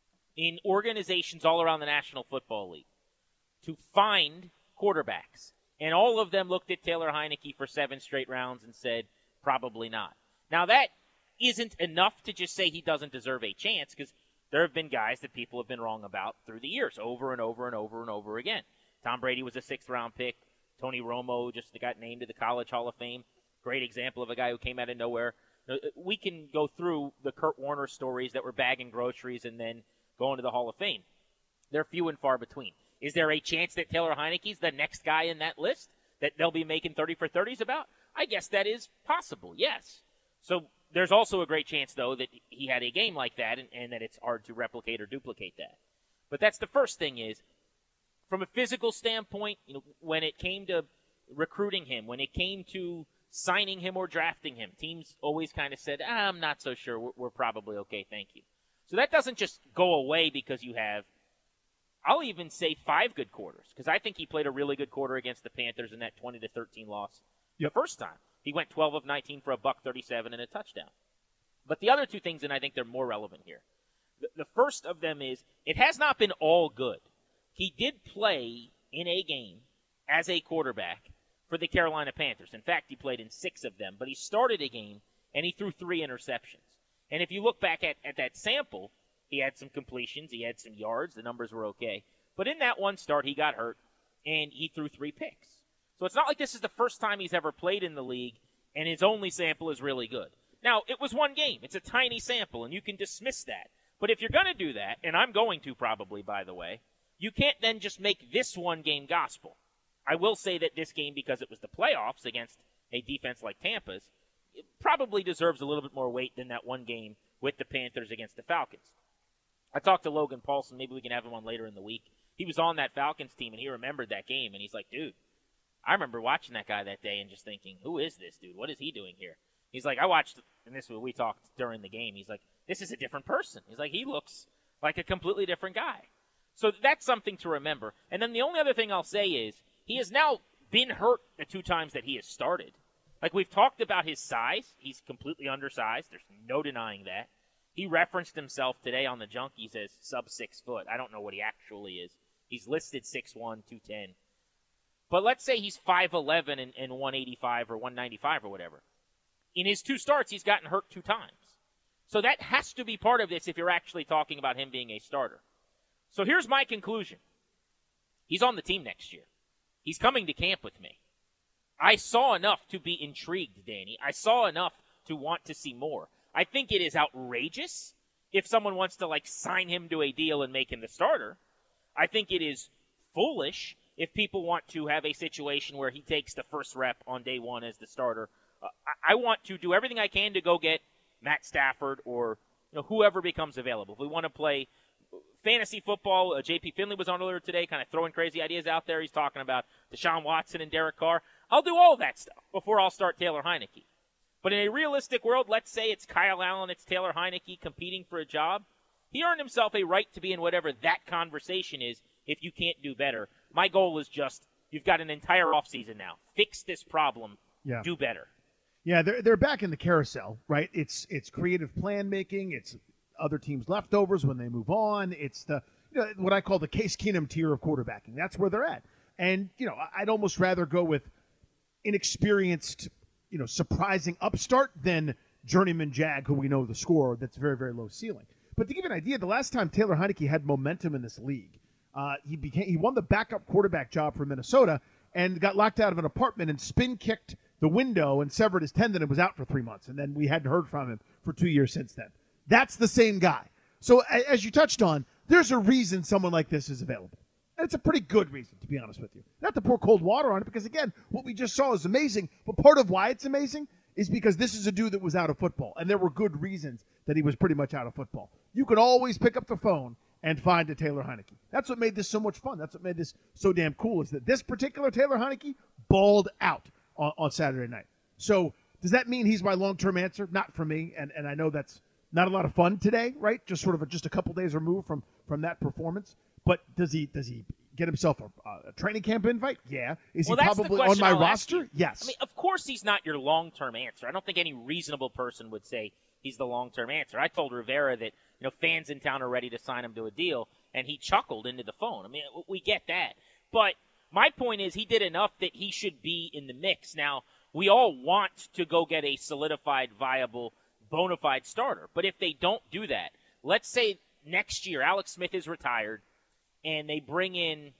in organizations all around the National Football League to find quarterbacks. And all of them looked at Taylor Heinicke for 7 straight rounds and said, probably not. Now, that isn't enough to just say he doesn't deserve a chance, because there have been guys that people have been wrong about through the years, over and over and over and over again. Tom Brady was a 6th-round pick. Tony Romo just got named to the College Hall of Fame. Great example of a guy who came out of nowhere. We can go through the Kurt Warner stories that were bagging groceries and then going to the Hall of Fame. They're few and far between. Is there a chance that Taylor Heinicke's the next guy in that list that they'll be making 30 for 30s about? I guess that is possible, yes. So there's also a great chance, though, that he had a game like that and that it's hard to replicate or duplicate that. But that's the first thing is, from a physical standpoint, when it came to recruiting him, when it came to signing him or drafting him, teams always kind of said, I'm not so sure. We're probably okay, thank you. So that doesn't just go away because you have, I'll even say 5 good quarters, because I think he played a really good quarter against the Panthers in that 20-13 loss the first time. He went 12 of 19 for $137 and a touchdown. But the other 2 things, and I think they're more relevant here. The first of them is, it has not been all good. He did play in a game as a quarterback for the Carolina Panthers. In fact, he played in 6 of them, but he started a game and he threw 3 interceptions. And if you look back at that sample, he had some completions, he had some yards, the numbers were okay. But in that one start, he got hurt, and he threw 3 picks. So it's not like this is the first time he's ever played in the league, and his only sample is really good. Now, it was one game. It's a tiny sample, and you can dismiss that. But if you're going to do that, and I'm going to probably, by the way, you can't then just make this one game gospel. I will say that this game, because it was the playoffs against a defense like Tampa's, it probably deserves a little bit more weight than that one game with the Panthers against the Falcons. I talked to Logan Paulson. Maybe we can have him on later in the week. He was on that Falcons team, and he remembered that game, and he's like, dude, I remember watching that guy that day and just thinking, who is this dude? What is he doing here? He's like, I watched, and this is what we talked during the game. He's like, this is a different person. He's like, he looks like a completely different guy. So that's something to remember. And then the only other thing I'll say is, he has now been hurt the 2 times that he has started. Like, we've talked about his size. He's completely undersized. There's no denying that. He referenced himself today on the Junkies as sub 6 foot. I don't know what he actually is. He's listed 6'1", 210. But let's say he's 5'11" and 185 or 195 or whatever. In his 2 starts, he's gotten hurt 2 times. So that has to be part of this if you're actually talking about him being a starter. So here's my conclusion. He's on the team next year. He's coming to camp with me. I saw enough to be intrigued, Danny. I saw enough to want to see more. I think it is outrageous if someone wants to, sign him to a deal and make him the starter. I think it is foolish if people want to have a situation where he takes the first rep on day one as the starter. I want to do everything I can to go get Matt Stafford or whoever becomes available. If we want to play fantasy football, J.P. Finley was on earlier today kind of throwing crazy ideas out there. He's talking about Deshaun Watson and Derek Carr. I'll do all that stuff before I'll start Taylor Heineke. But in a realistic world, let's say it's Kyle Allen, it's Taylor Heineke competing for a job. He earned himself a right to be in whatever that conversation is if you can't do better. My goal is just, you've got an entire offseason now. Fix this problem. Yeah. Do better. Yeah, they're back in the carousel, right? It's creative plan making. It's other teams' leftovers when they move on. It's the what I call the Case Keenum tier of quarterbacking. That's where they're at. And I'd almost rather go with inexperienced, surprising upstart than journeyman Jag, who we know the score. That's very, very low ceiling. But to give you an idea, the last time Taylor Heineke had momentum in this league, he won the backup quarterback job for Minnesota and got locked out of an apartment and spin kicked the window and severed his tendon and was out for 3 months. And then we hadn't heard from him for 2 years since then. That's the same guy. So as you touched on, there's a reason someone like this is available. And it's a pretty good reason, to be honest with you. Not to pour cold water on it, because, again, what we just saw is amazing. But part of why it's amazing is because this is a dude that was out of football. And there were good reasons that he was pretty much out of football. You could always pick up the phone and find a Taylor Heineke. That's what made this so much fun. That's what made this so damn cool, is that this particular Taylor Heineke balled out on Saturday night. So does that mean he's my long-term answer? Not for me, and I know that's not a lot of fun today, right? Just sort of just a couple days removed from that performance. But does he get himself a training camp invite? Yeah. Is he probably on my roster? Yes. I mean, of course he's not your long-term answer. I don't think any reasonable person would say he's the long-term answer. I told Rivera that fans in town are ready to sign him to a deal, and he chuckled into the phone. I mean, we get that. But my point is he did enough that he should be in the mix. Now, we all want to go get a solidified, viable, bona fide starter. But if they don't do that, let's say next year Alex Smith is retired and they bring in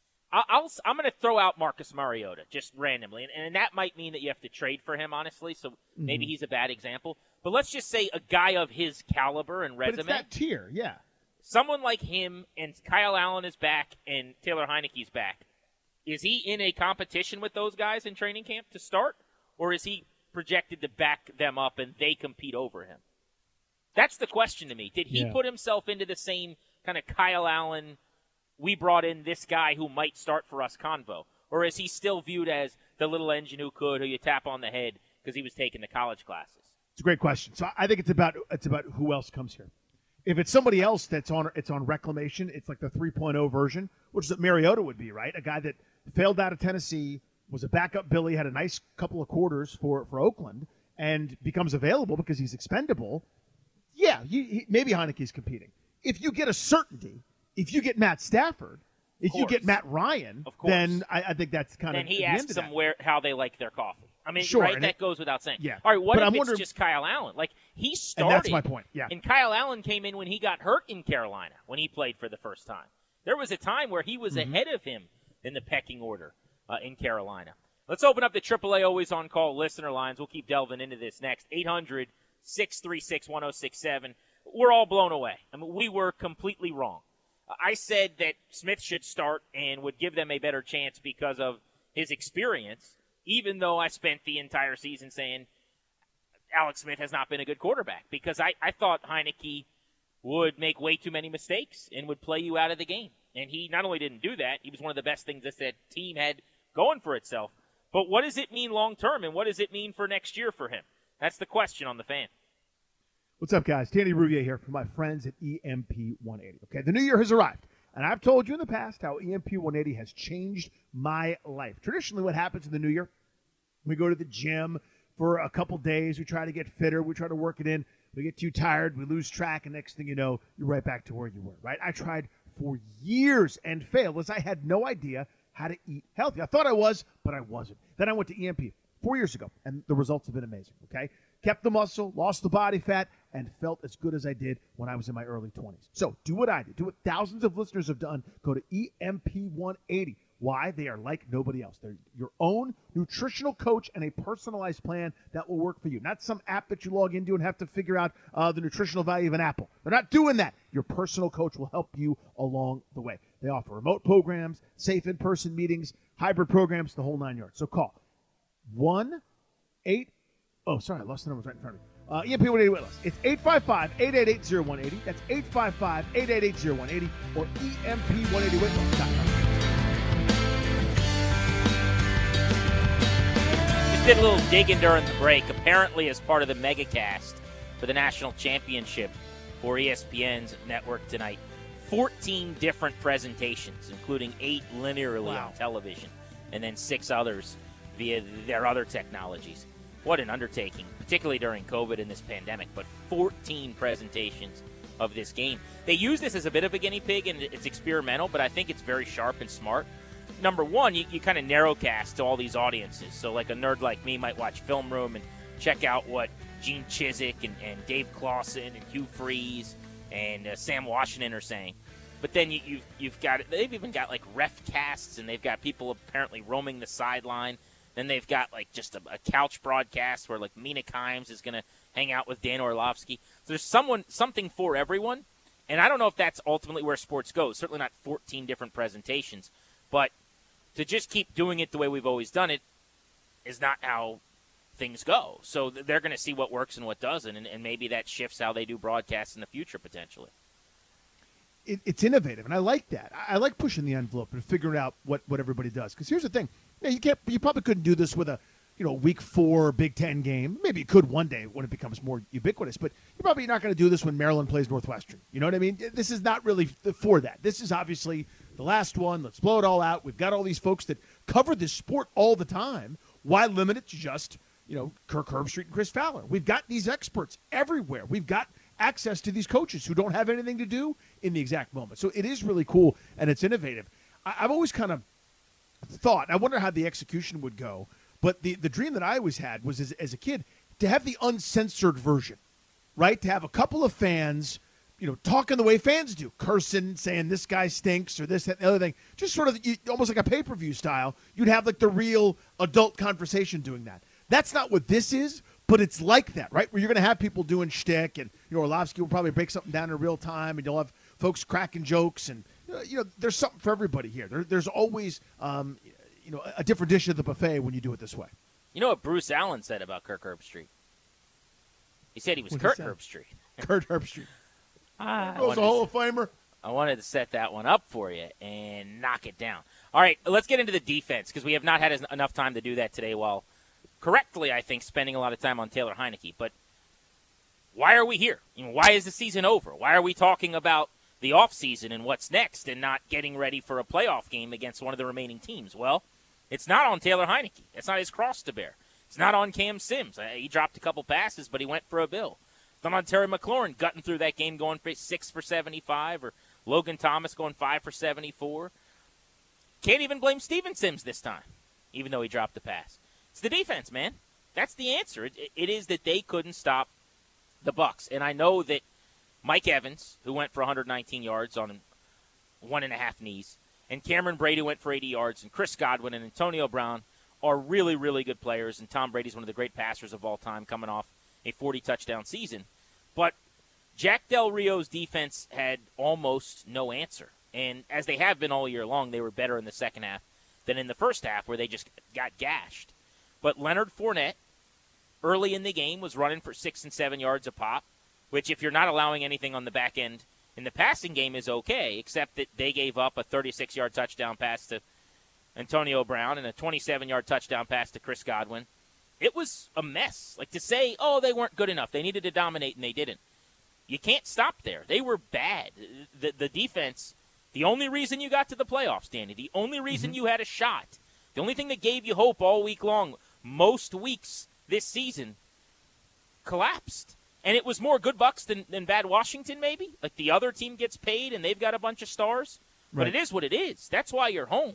I'm going to throw out Marcus Mariota just randomly, and that might mean that you have to trade for him, honestly, so maybe he's a bad example. But let's just say a guy of his caliber and resume. But it's that tier, yeah. Someone like him, and Kyle Allen is back and Taylor Heineke's back. Is he in a competition with those guys in training camp to start, or is he projected to back them up and they compete over him? That's the question to me. Did he put himself into the same kind of Kyle Allen, we brought in this guy who might start for us convo? Or is he still viewed as the little engine who you tap on the head because he was taking the college classes? It's a great question. So I think it's about who else comes here. If it's somebody else it's on reclamation, it's like the 3.0 version, which is what Mariota would be, right? A guy that failed out of Tennessee, was a backup Billy, had a nice couple of quarters for Oakland, and becomes available because he's expendable. Yeah, maybe Heineke's competing. If you get a certainty, if you get Matt Stafford, if you get Matt Ryan, then I think that's kind of. Then he asks them how they like their coffee. I mean, sure, right? That goes without saying. Yeah. All right, what if it's just Kyle Allen? Like, he started. And that's my point, yeah. And Kyle Allen came in when he got hurt in Carolina, when he played for the first time. There was a time where he was ahead of him in the pecking order in Carolina. Let's open up the AAA Always On Call listener lines. We'll keep delving into this next. 800-636-1067. We're all blown away. I mean, we were completely wrong. I said that Smith should start and would give them a better chance because of his experience, even though I spent the entire season saying Alex Smith has not been a good quarterback, because I thought Heineke would make way too many mistakes and would play you out of the game. And he not only didn't do that, he was one of the best things that team had going for itself. But what does it mean long-term, and what does it mean for next year for him? That's the question on the Fan. What's up, guys? Danny Rouvier here from my friends at EMP 180. Okay, the new year has arrived, and I've told you in the past how EMP 180 has changed my life. Traditionally, what happens in the new year, we go to the gym for a couple days, we try to get fitter, we try to work it in, we get too tired, we lose track, and next thing you know, you're right back to where you were, right? I tried for years and failed, as I had no idea how to eat healthy. I thought I was, but I wasn't. Then I went to EMP 4 years ago, and the results have been amazing, okay? Kept the muscle, lost the body fat, and felt as good as I did when I was in my early 20s. So do what I did. Do what thousands of listeners have done. Go to EMP180. Why? They are like nobody else. They're your own nutritional coach and a personalized plan that will work for you. Not some app that you log into and have to figure out the nutritional value of an apple. They're not doing that. Your personal coach will help you along the way. They offer remote programs, safe in-person meetings, hybrid programs, the whole 9 yards. So call 1-8. Oh, sorry, I lost the numbers right in front of me. EMP 180 Weight Loss. It's 855-888-0180. That's 855-888-0180 or EMP180weightloss.com. Did a little digging during the break. Apparently, as part of the megacast for the national championship for ESPN's network tonight, 14 different presentations, including 8 linearly on television, and then 6 others via their other technologies. What an undertaking, particularly during COVID and this pandemic, but 14 presentations of this game. They use this as a bit of a guinea pig, and it's experimental, but I think it's very sharp and smart. Number one, you kind of narrowcast to all these audiences. So like a nerd like me might watch Film Room and check out what Gene Chizik and Dave Clawson and Hugh Freeze and Sam Washington are saying. But then you've got, they've even got like ref casts, and they've got people apparently roaming the sideline. Then they've got like just a couch broadcast where like Mina Kimes is going to hang out with Dan Orlovsky. So there's something for everyone. And I don't know if that's ultimately where sports goes. Certainly not 14 different presentations. But to just keep doing it the way we've always done it is not how things go. So they're going to see what works and what doesn't, and maybe that shifts how they do broadcasts in the future potentially. It's innovative, and I like that. I like pushing the envelope and figuring out what everybody does. Because here's the thing: you probably couldn't do this with a Week 4 Big Ten game. Maybe you could one day when it becomes more ubiquitous, but you're probably not going to do this when Maryland plays Northwestern. You know what I mean? This is not really for that. This is obviously the last one. Let's blow it all out. We've got all these folks that cover this sport all the time. Why limit it to just, Kirk Herbstreit and Chris Fowler? We've got these experts everywhere. We've got access to these coaches who don't have anything to do in the exact moment. So it is really cool, and it's innovative. I've always kind of thought, I wonder how the execution would go, but the dream that I always had was as a kid to have the uncensored version, right? To have a couple of fans talking the way fans do, cursing, saying this guy stinks or this, that, and the other thing. Just sort of almost like a pay-per-view style. You'd have like the real adult conversation doing that. That's not what this is, but it's like that, right? Where you're going to have people doing shtick, and Orlovsky will probably break something down in real time, and you'll have folks cracking jokes, and there's something for everybody here. There's always a different dish at the buffet when you do it this way. You know what Bruce Allen said about Kirk Herbstreit? He said he was Kurt Herbstreit. Kurt Herbstreit. Was a Hall of Famer. I wanted to set that one up for you and knock it down. All right, let's get into the defense because we have not had enough time to do that today while correctly, I think, spending a lot of time on Taylor Heinicke. But why are we here? Why is the season over? Why are we talking about the offseason and what's next and not getting ready for a playoff game against one of the remaining teams? Well, it's not on Taylor Heinicke. It's not his cross to bear. It's not on Cam Sims. He dropped a couple passes, but he went for a bill. It's not on Terry McLaurin gutting through that game going for 6 for 75 or Logan Thomas going 5 for 74. Can't even blame Steven Sims this time, even though he dropped the pass. It's the defense, man. That's the answer. It is that they couldn't stop the Bucs. And I know that Mike Evans, who went for 119 yards on 1.5 knees, and Cameron Brady went for 80 yards, and Chris Godwin and Antonio Brown are really, really good players, and Tom Brady's one of the great passers of all time coming off a 40-touchdown season. But Jack Del Rio's defense had almost no answer. And as they have been all year long, they were better in the second half than in the first half where they just got gashed. But Leonard Fournette, early in the game, was running for 6 and 7 yards a pop, which if you're not allowing anything on the back end in the passing game is okay, except that they gave up a 36-yard touchdown pass to Antonio Brown and a 27-yard touchdown pass to Chris Godwin. It was a mess. Like to say, oh, they weren't good enough. They needed to dominate, and they didn't. You can't stop there. They were bad. The defense, the only reason you got to the playoffs, Danny, the only reason you had a shot, the only thing that gave you hope all week long, most weeks this season, collapsed. And it was more good Bucs than bad Washington, maybe. Like the other team gets paid, and they've got a bunch of stars. Right. But it is what it is. That's why you're home.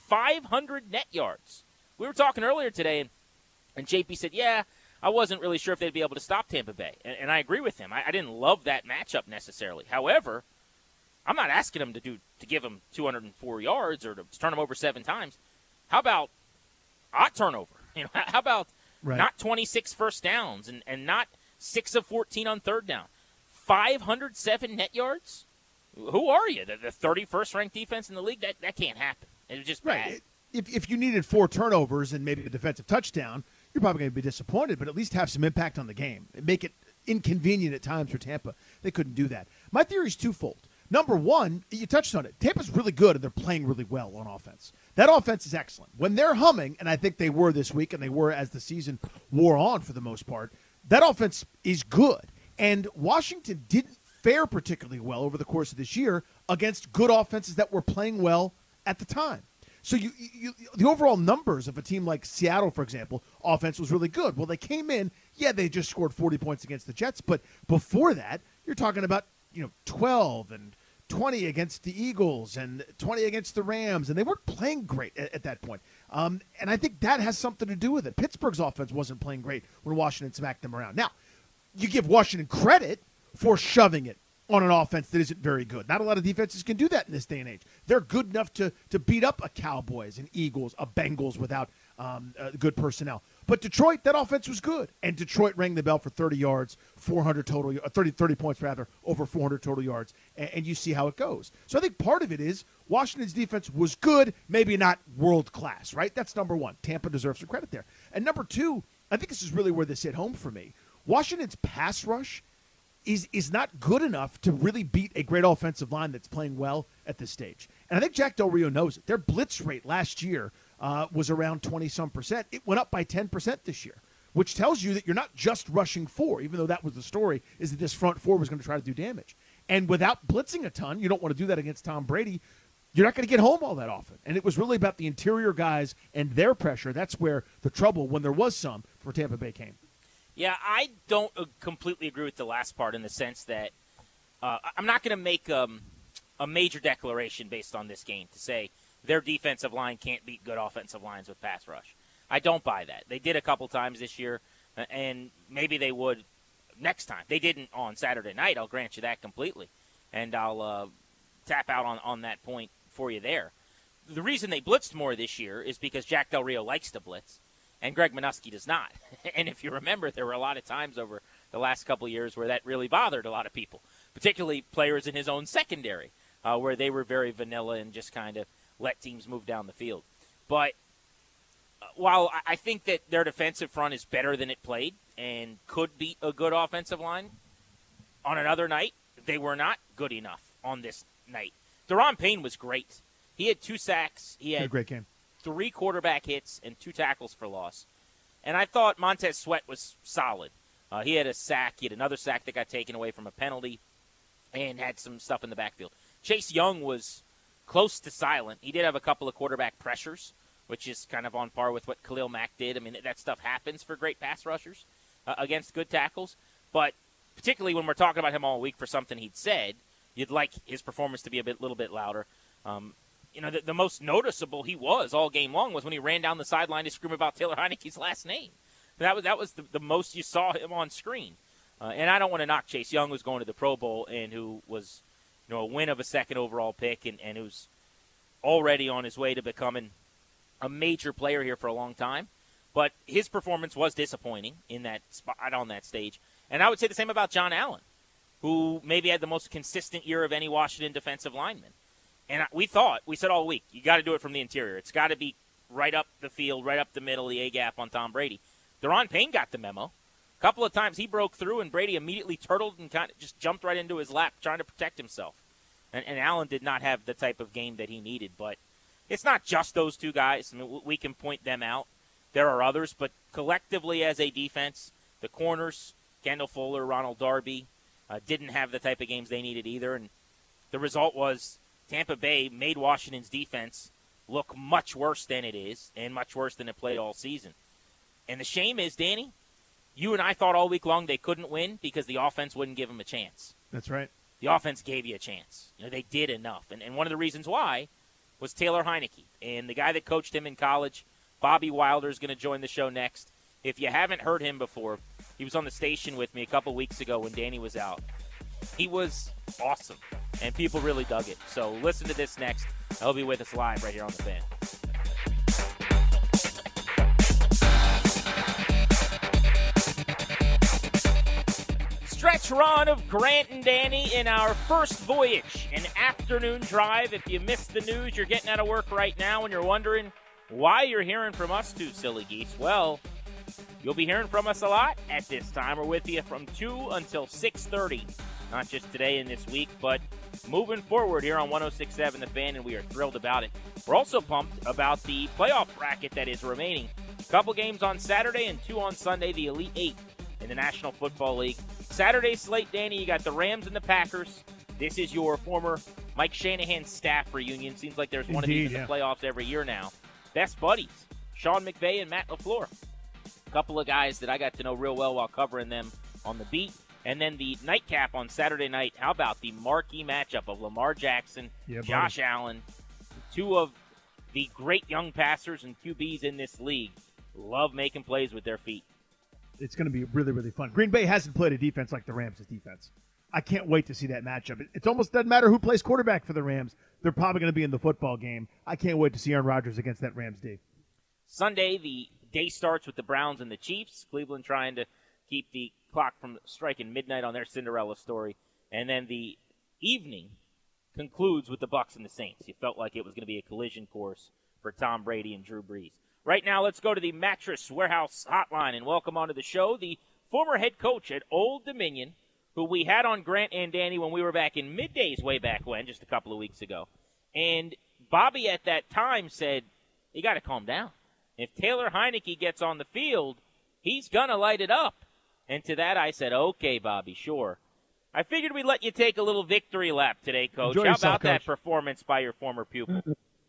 500 net yards. We were talking earlier today, and JP said, yeah, I wasn't really sure if they'd be able to stop Tampa Bay. And I agree with him. I didn't love that matchup necessarily. However, I'm not asking them to give them 204 yards or to turn them over 7 times. How about odd turnover? How about not 26 first downs and not 6 of 14 on third down? 507 net yards? Who are you? The 31st ranked defense in the league? That can't happen. It was just bad. If you needed 4 turnovers and maybe a defensive touchdown, you're probably going to be disappointed, but at least have some impact on the game. Make it inconvenient at times for Tampa. They couldn't do that. My theory is twofold. Number one, you touched on it. Tampa's really good, and they're playing really well on offense. That offense is excellent. When they're humming, and I think they were this week, and they were as the season wore on for the most part, that offense is good. And Washington didn't fare particularly well over the course of this year against good offenses that were playing well at the time. So the overall numbers of a team like Seattle, for example, offense was really good. Well, they came in, they just scored 40 points against the Jets, but before that, you're talking about 12 and 20 against the Eagles and 20 against the Rams, and they weren't playing great at that point. And I think that has something to do with it. Pittsburgh's offense wasn't playing great when Washington smacked them around. Now, you give Washington credit for shoving it on an offense that isn't very good. Not a lot of defenses can do that in this day and age. They're good enough to beat up a Cowboys, an Eagles, a Bengals without good personnel. But Detroit, that offense was good. And Detroit rang the bell for 30 yards, 400 total, 30 points rather, over 400 total yards. And you see how it goes. So I think part of it is Washington's defense was good, maybe not world class, right? That's number one. Tampa deserves some credit there. And number two, I think this is really where this hit home for me. Washington's pass rush is not good enough to really beat a great offensive line that's playing well at this stage. And I think Jack Del Rio knows it. Their blitz rate last year was around 20-some%. It went up by 10% this year, which tells you that you're not just rushing 4, even though that was the story, is that this front 4 was going to try to do damage. And without blitzing a ton, you don't want to do that against Tom Brady, you're not going to get home all that often. And it was really about the interior guys and their pressure. That's where the trouble, when there was some, for Tampa Bay came. Yeah, I don't completely agree with the last part in the sense that I'm not going to make a major declaration based on this game to say their defensive line can't beat good offensive lines with pass rush. I don't buy that. They did a couple times this year, and maybe they would next time. They didn't on Saturday night. I'll grant you that completely, and I'll tap out on that point for you there. The reason they blitzed more this year is because Jack Del Rio likes to blitz. And Greg Minuski does not. And if you remember, there were a lot of times over the last couple of years where that really bothered a lot of people, particularly players in his own secondary, where they were very vanilla and just kind of let teams move down the field. But while I think that their defensive front is better than it played and could beat a good offensive line, on another night, they were not good enough on this night. Daron Payne was great. He had 2 sacks. He had a great game. 3 quarterback hits and 2 tackles for loss. And I thought Montez Sweat was solid. He had a sack. He had another sack that got taken away from a penalty and had some stuff in the backfield. Chase Young was close to silent. He did have a couple of quarterback pressures, which is kind of on par with what Khalil Mack did. I mean, that stuff happens for great pass rushers against good tackles. But particularly when we're talking about him all week for something he'd said, you'd like his performance to be a little bit louder. The most noticeable he was all game long was when he ran down the sideline to scream about Taylor Heineke's last name. That was the most you saw him on screen. And I don't want to knock Chase Young, who's going to the Pro Bowl and who was a win of a second overall pick and who's already on his way to becoming a major player here for a long time. But his performance was disappointing in that spot on that stage. And I would say the same about John Allen, who maybe had the most consistent year of any Washington defensive lineman. And we said all week, you got to do it from the interior. It's got to be right up the field, right up the middle, the A-gap on Tom Brady. Daron Payne got the memo. A couple of times he broke through, and Brady immediately turtled and kind of just jumped right into his lap trying to protect himself. And Allen did not have the type of game that he needed. But it's not just those 2 guys. I mean, we can point them out. There are others. But collectively as a defense, the corners, Kendall Fuller, Ronald Darby, didn't have the type of games they needed either. And the result was Tampa Bay made Washington's defense look much worse than it is and much worse than it played all season. And the shame is, Danny, you and I thought all week long they couldn't win because the offense wouldn't give them a chance. That's right. The offense gave you a chance. They did enough. And one of the reasons why was Taylor Heineke. And the guy that coached him in college, Bobby Wilder, is going to join the show next. If you haven't heard him before, he was on the station with me a couple weeks ago when Danny was out. He was awesome, and people really dug it. So listen to this next. He'll be with us live right here on The Fan. Stretch run of Grant and Danny in our first voyage, an afternoon drive. If you missed the news, you're getting out of work right now and you're wondering why you're hearing from us two silly geese. Well, you'll be hearing from us a lot at this time. We're with you from 2 until 6:30. Not just today and this week, but moving forward here on 106.7 The Fan, and we are thrilled about it. We're also pumped about the playoff bracket that is remaining. A couple games on Saturday and 2 on Sunday, the Elite Eight in the National Football League. Saturday slate, Danny, you got the Rams and the Packers. This is your former Mike Shanahan staff reunion. Seems like there's one of these in the playoffs every year now. Best buddies, Sean McVay and Matt LaFleur. A couple of guys that I got to know real well while covering them on the beat. And then the nightcap on Saturday night, how about the marquee matchup of Lamar Jackson, Josh Allen, two of the great young passers and QBs in this league. Love making plays with their feet. It's going to be really, really fun. Green Bay hasn't played a defense like the Rams' defense. I can't wait to see that matchup. It almost doesn't matter who plays quarterback for the Rams. They're probably going to be in the football game. I can't wait to see Aaron Rodgers against that Rams D. Sunday, the day starts with the Browns and the Chiefs. Cleveland trying to keep the clock from striking midnight on their Cinderella story. And then the evening concludes with the Bucs and the Saints. You felt like it was going to be a collision course for Tom Brady and Drew Brees. Right now, let's go to the Mattress Warehouse hotline and welcome onto the show the former head coach at Old Dominion, who we had on Grant and Danny when we were back in middays way back when, just a couple of weeks ago. And Bobby at that time said, you got to calm down. If Taylor Heineke gets on the field, he's going to light it up. And to that I said, okay, Bobby, sure. I figured we'd let you take a little victory lap today, Coach. Enjoy yourself, How about Coach. that performance by your former pupil?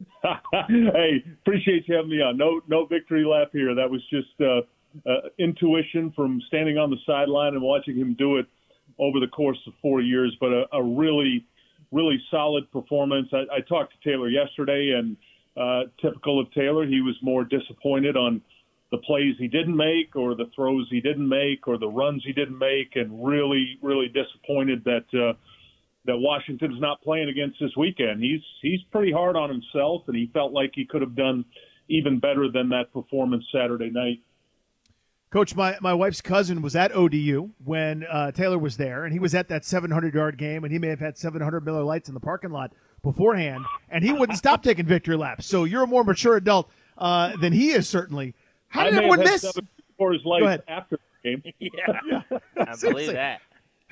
Hey, appreciate you having me on. No victory lap here. That was just intuition from standing on the sideline and watching him do it over the course of 4 years. But a really, really solid performance. I talked to Taylor yesterday, and typical of Taylor, he was more disappointed on the plays he didn't make or the throws he didn't make or the runs he didn't make, and really, really disappointed that Washington's not playing against this weekend. He's pretty hard on himself, and he felt like he could have done even better than that performance Saturday night. Coach, my wife's cousin was at ODU when Taylor was there, and he was at that 700-yard game, and he may have had 700 Miller Lights in the parking lot beforehand, and he wouldn't stop taking victory laps. So you're a more mature adult than he is, certainly. How did everyone miss? For his life after the game. Yeah, I believe that.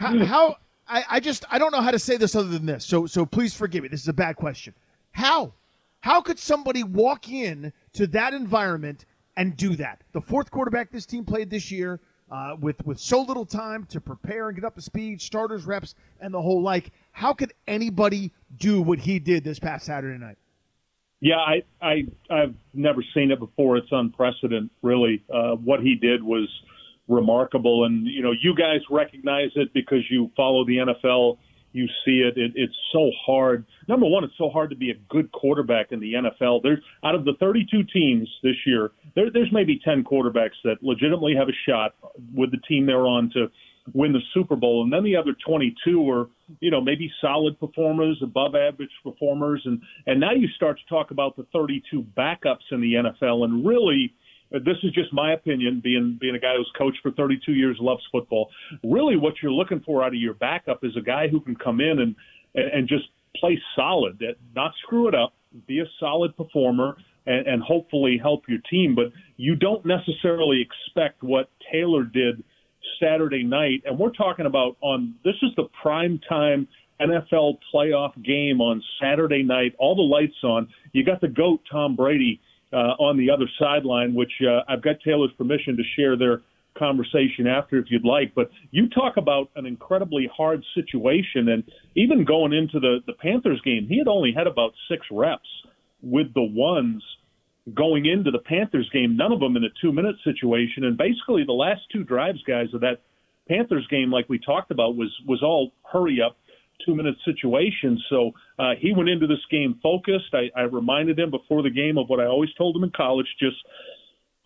I don't know how to say this other than this. So please forgive me. This is a bad question. How could somebody walk in to that environment and do that? The fourth quarterback this team played this year, with so little time to prepare and get up to speed, starters, reps, and the whole like. How could anybody do what he did this past Saturday night? Yeah, I've never seen it before. It's unprecedented, really. What he did was remarkable, and you guys recognize it because you follow the NFL. You see it. It's so hard. Number one, it's so hard to be a good quarterback in the NFL. There's out of the 32 teams this year, there's maybe 10 quarterbacks that legitimately have a shot with the team they're on to win the Super Bowl, and then the other 22 are, maybe solid performers, above average performers, and now you start to talk about the 32 backups in the NFL, and really, this is just my opinion, being a guy who's coached for 32 years, loves football. Really, what you're looking for out of your backup is a guy who can come in and just play solid, not screw it up, be a solid performer, and hopefully help your team. But you don't necessarily expect what Taylor did Saturday night, and we're talking about this is the prime time NFL playoff game on Saturday night, all the lights on. You got the GOAT, Tom Brady, on the other sideline, which I've got Taylor's permission to share their conversation after if you'd like. But you talk about an incredibly hard situation, and even going into the Panthers game, he had only had about 6 reps with the ones going into the Panthers game, none of them in a 2-minute situation. And basically the last 2 drives, guys, of that Panthers game, like we talked about, was all hurry-up 2-minute situations. So he went into this game focused. I reminded him before the game of what I always told him in college, just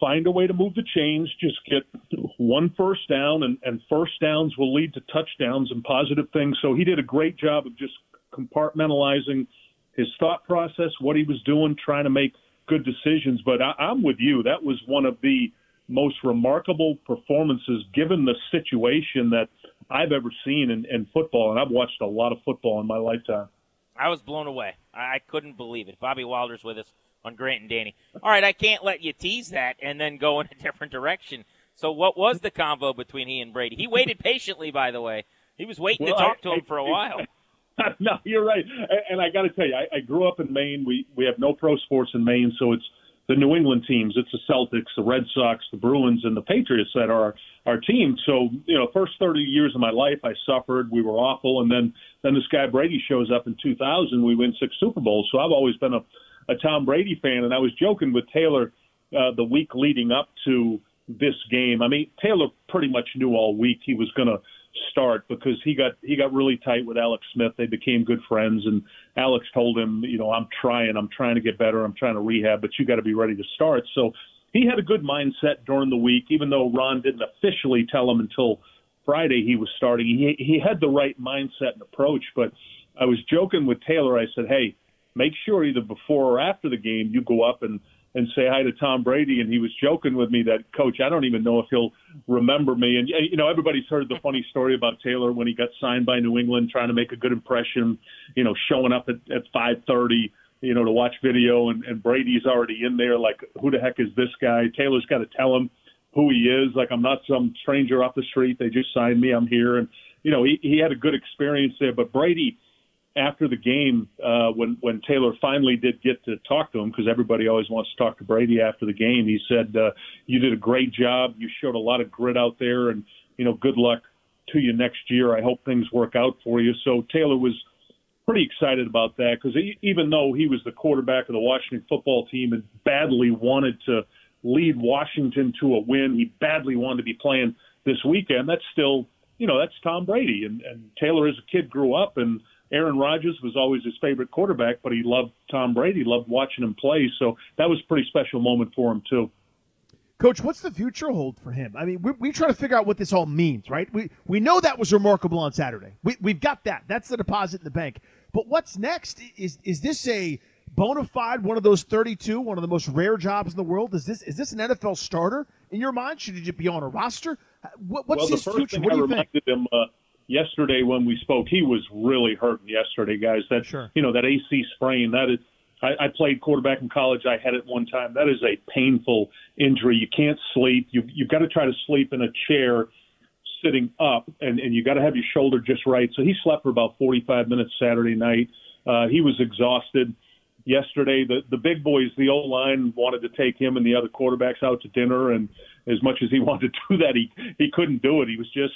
find a way to move the chains, just get one first down, and first downs will lead to touchdowns and positive things. So he did a great job of just compartmentalizing his thought process, what he was doing, trying to make good decisions. But I'm with you. That was one of the most remarkable performances, given the situation, that I've ever seen in football. And I've watched a lot of football in my lifetime. I was blown away. I couldn't believe it. Bobby Wilder's with us on Grant and Danny. All right, I can't let you tease that and then go in a different direction. So what was the combo between he and Brady? He waited patiently, by the way. He was waiting to talk to him for a while. No, you're right. And I got to tell you, I grew up in Maine. We have no pro sports in Maine, so it's the New England teams. It's the Celtics, the Red Sox, the Bruins, and the Patriots that are our team. So, first 30 years of my life, I suffered. We were awful. And then this guy Brady shows up in 2000. We win 6 Super Bowls. So I've always been a Tom Brady fan. And I was joking with Taylor the week leading up to this game. I mean, Taylor pretty much knew all week he was going to start because he got really tight with Alex Smith. They became good friends, and Alex told him, I'm trying to get better. I'm trying to rehab, but you got to be ready to start. So he had a good mindset during the week, even though Ron didn't officially tell him until Friday he was starting. He had the right mindset and approach, but I was joking with Taylor. I said, hey, make sure either before or after the game you go up and say hi to Tom Brady. And he was joking with me that, Coach, I don't even know if he'll remember me. And, everybody's heard the funny story about Taylor when he got signed by New England, trying to make a good impression, showing up at 5:30, to watch video. And Brady's already in there. Like, who the heck is this guy? Taylor's got to tell him who he is. Like, I'm not some stranger off the street. They just signed me. I'm here. And, he had a good experience there. But Brady, after the game, when Taylor finally did get to talk to him, because everybody always wants to talk to Brady after the game, he said, you did a great job. You showed a lot of grit out there, and, good luck to you next year. I hope things work out for you. So Taylor was pretty excited about that because even though he was the quarterback of the Washington football team and badly wanted to lead Washington to a win, he badly wanted to be playing this weekend, that's still, that's Tom Brady. And Taylor as a kid grew up, and Aaron Rodgers was always his favorite quarterback, but he loved Tom Brady, loved watching him play. So that was a pretty special moment for him, too. Coach, what's the future hold for him? I mean, we try to figure out what this all means, right? We know that was remarkable on Saturday. We've got that. That's the deposit in the bank. But what's next? Is this a bona fide one of those 32, one of the most rare jobs in the world? Is this an NFL starter in your mind? Should he be on a roster? What's his future? What do you think? Him, yesterday when we spoke, he was really hurting yesterday, guys. That that AC sprain, that is, I played quarterback in college. I had it one time. That is a painful injury. You can't sleep. You've got to try to sleep in a chair sitting up, and you got to have your shoulder just right. So he slept for about 45 minutes Saturday night. He was exhausted. Yesterday, the big boys, the O-line, wanted to take him and the other quarterbacks out to dinner, and as much as he wanted to do that, he couldn't do it. He was just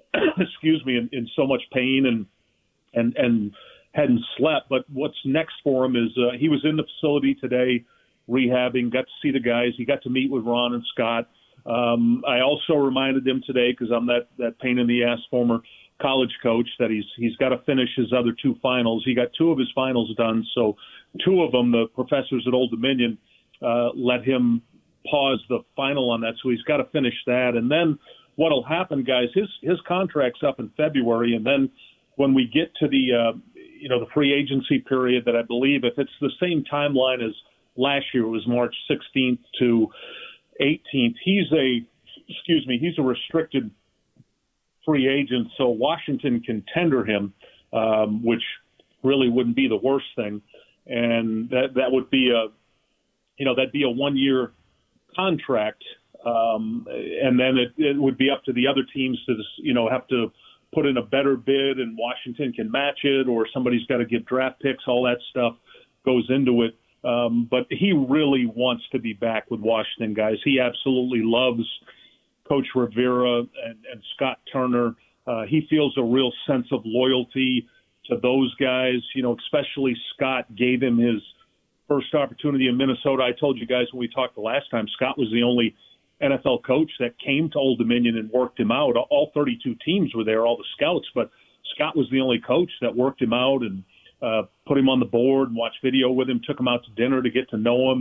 excuse me, in so much pain and hadn't slept. But what's next for him is he was in the facility today rehabbing, got to see the guys. He got to meet with Ron and Scott. I also reminded him today, because I'm that pain in the ass former college coach, that he's got to finish his other 2 finals. He got 2 of his finals done, so 2 of them, the professors at Old Dominion, let him pause the final on that, so he's got to finish that. And then what'll happen, guys, his contract's up in February, and then when we get to the the free agency period, that I believe, if it's the same timeline as last year, it was March 16th to 18th, he's a restricted free agent, so Washington can tender him, which really wouldn't be the worst thing, and that would be that'd be a 1-year contract. And then it would be up to the other teams to, have to put in a better bid, and Washington can match it, or somebody's got to give draft picks. All that stuff goes into it. But he really wants to be back with Washington, guys. He absolutely loves Coach Rivera and Scott Turner. He feels a real sense of loyalty to those guys, especially Scott gave him his first opportunity in Minnesota. I told you guys when we talked the last time, Scott was the only NFL coach that came to Old Dominion and worked him out. All 32 teams were there, all the scouts, but Scott was the only coach that worked him out and put him on the board and watched video with him, took him out to dinner to get to know him. And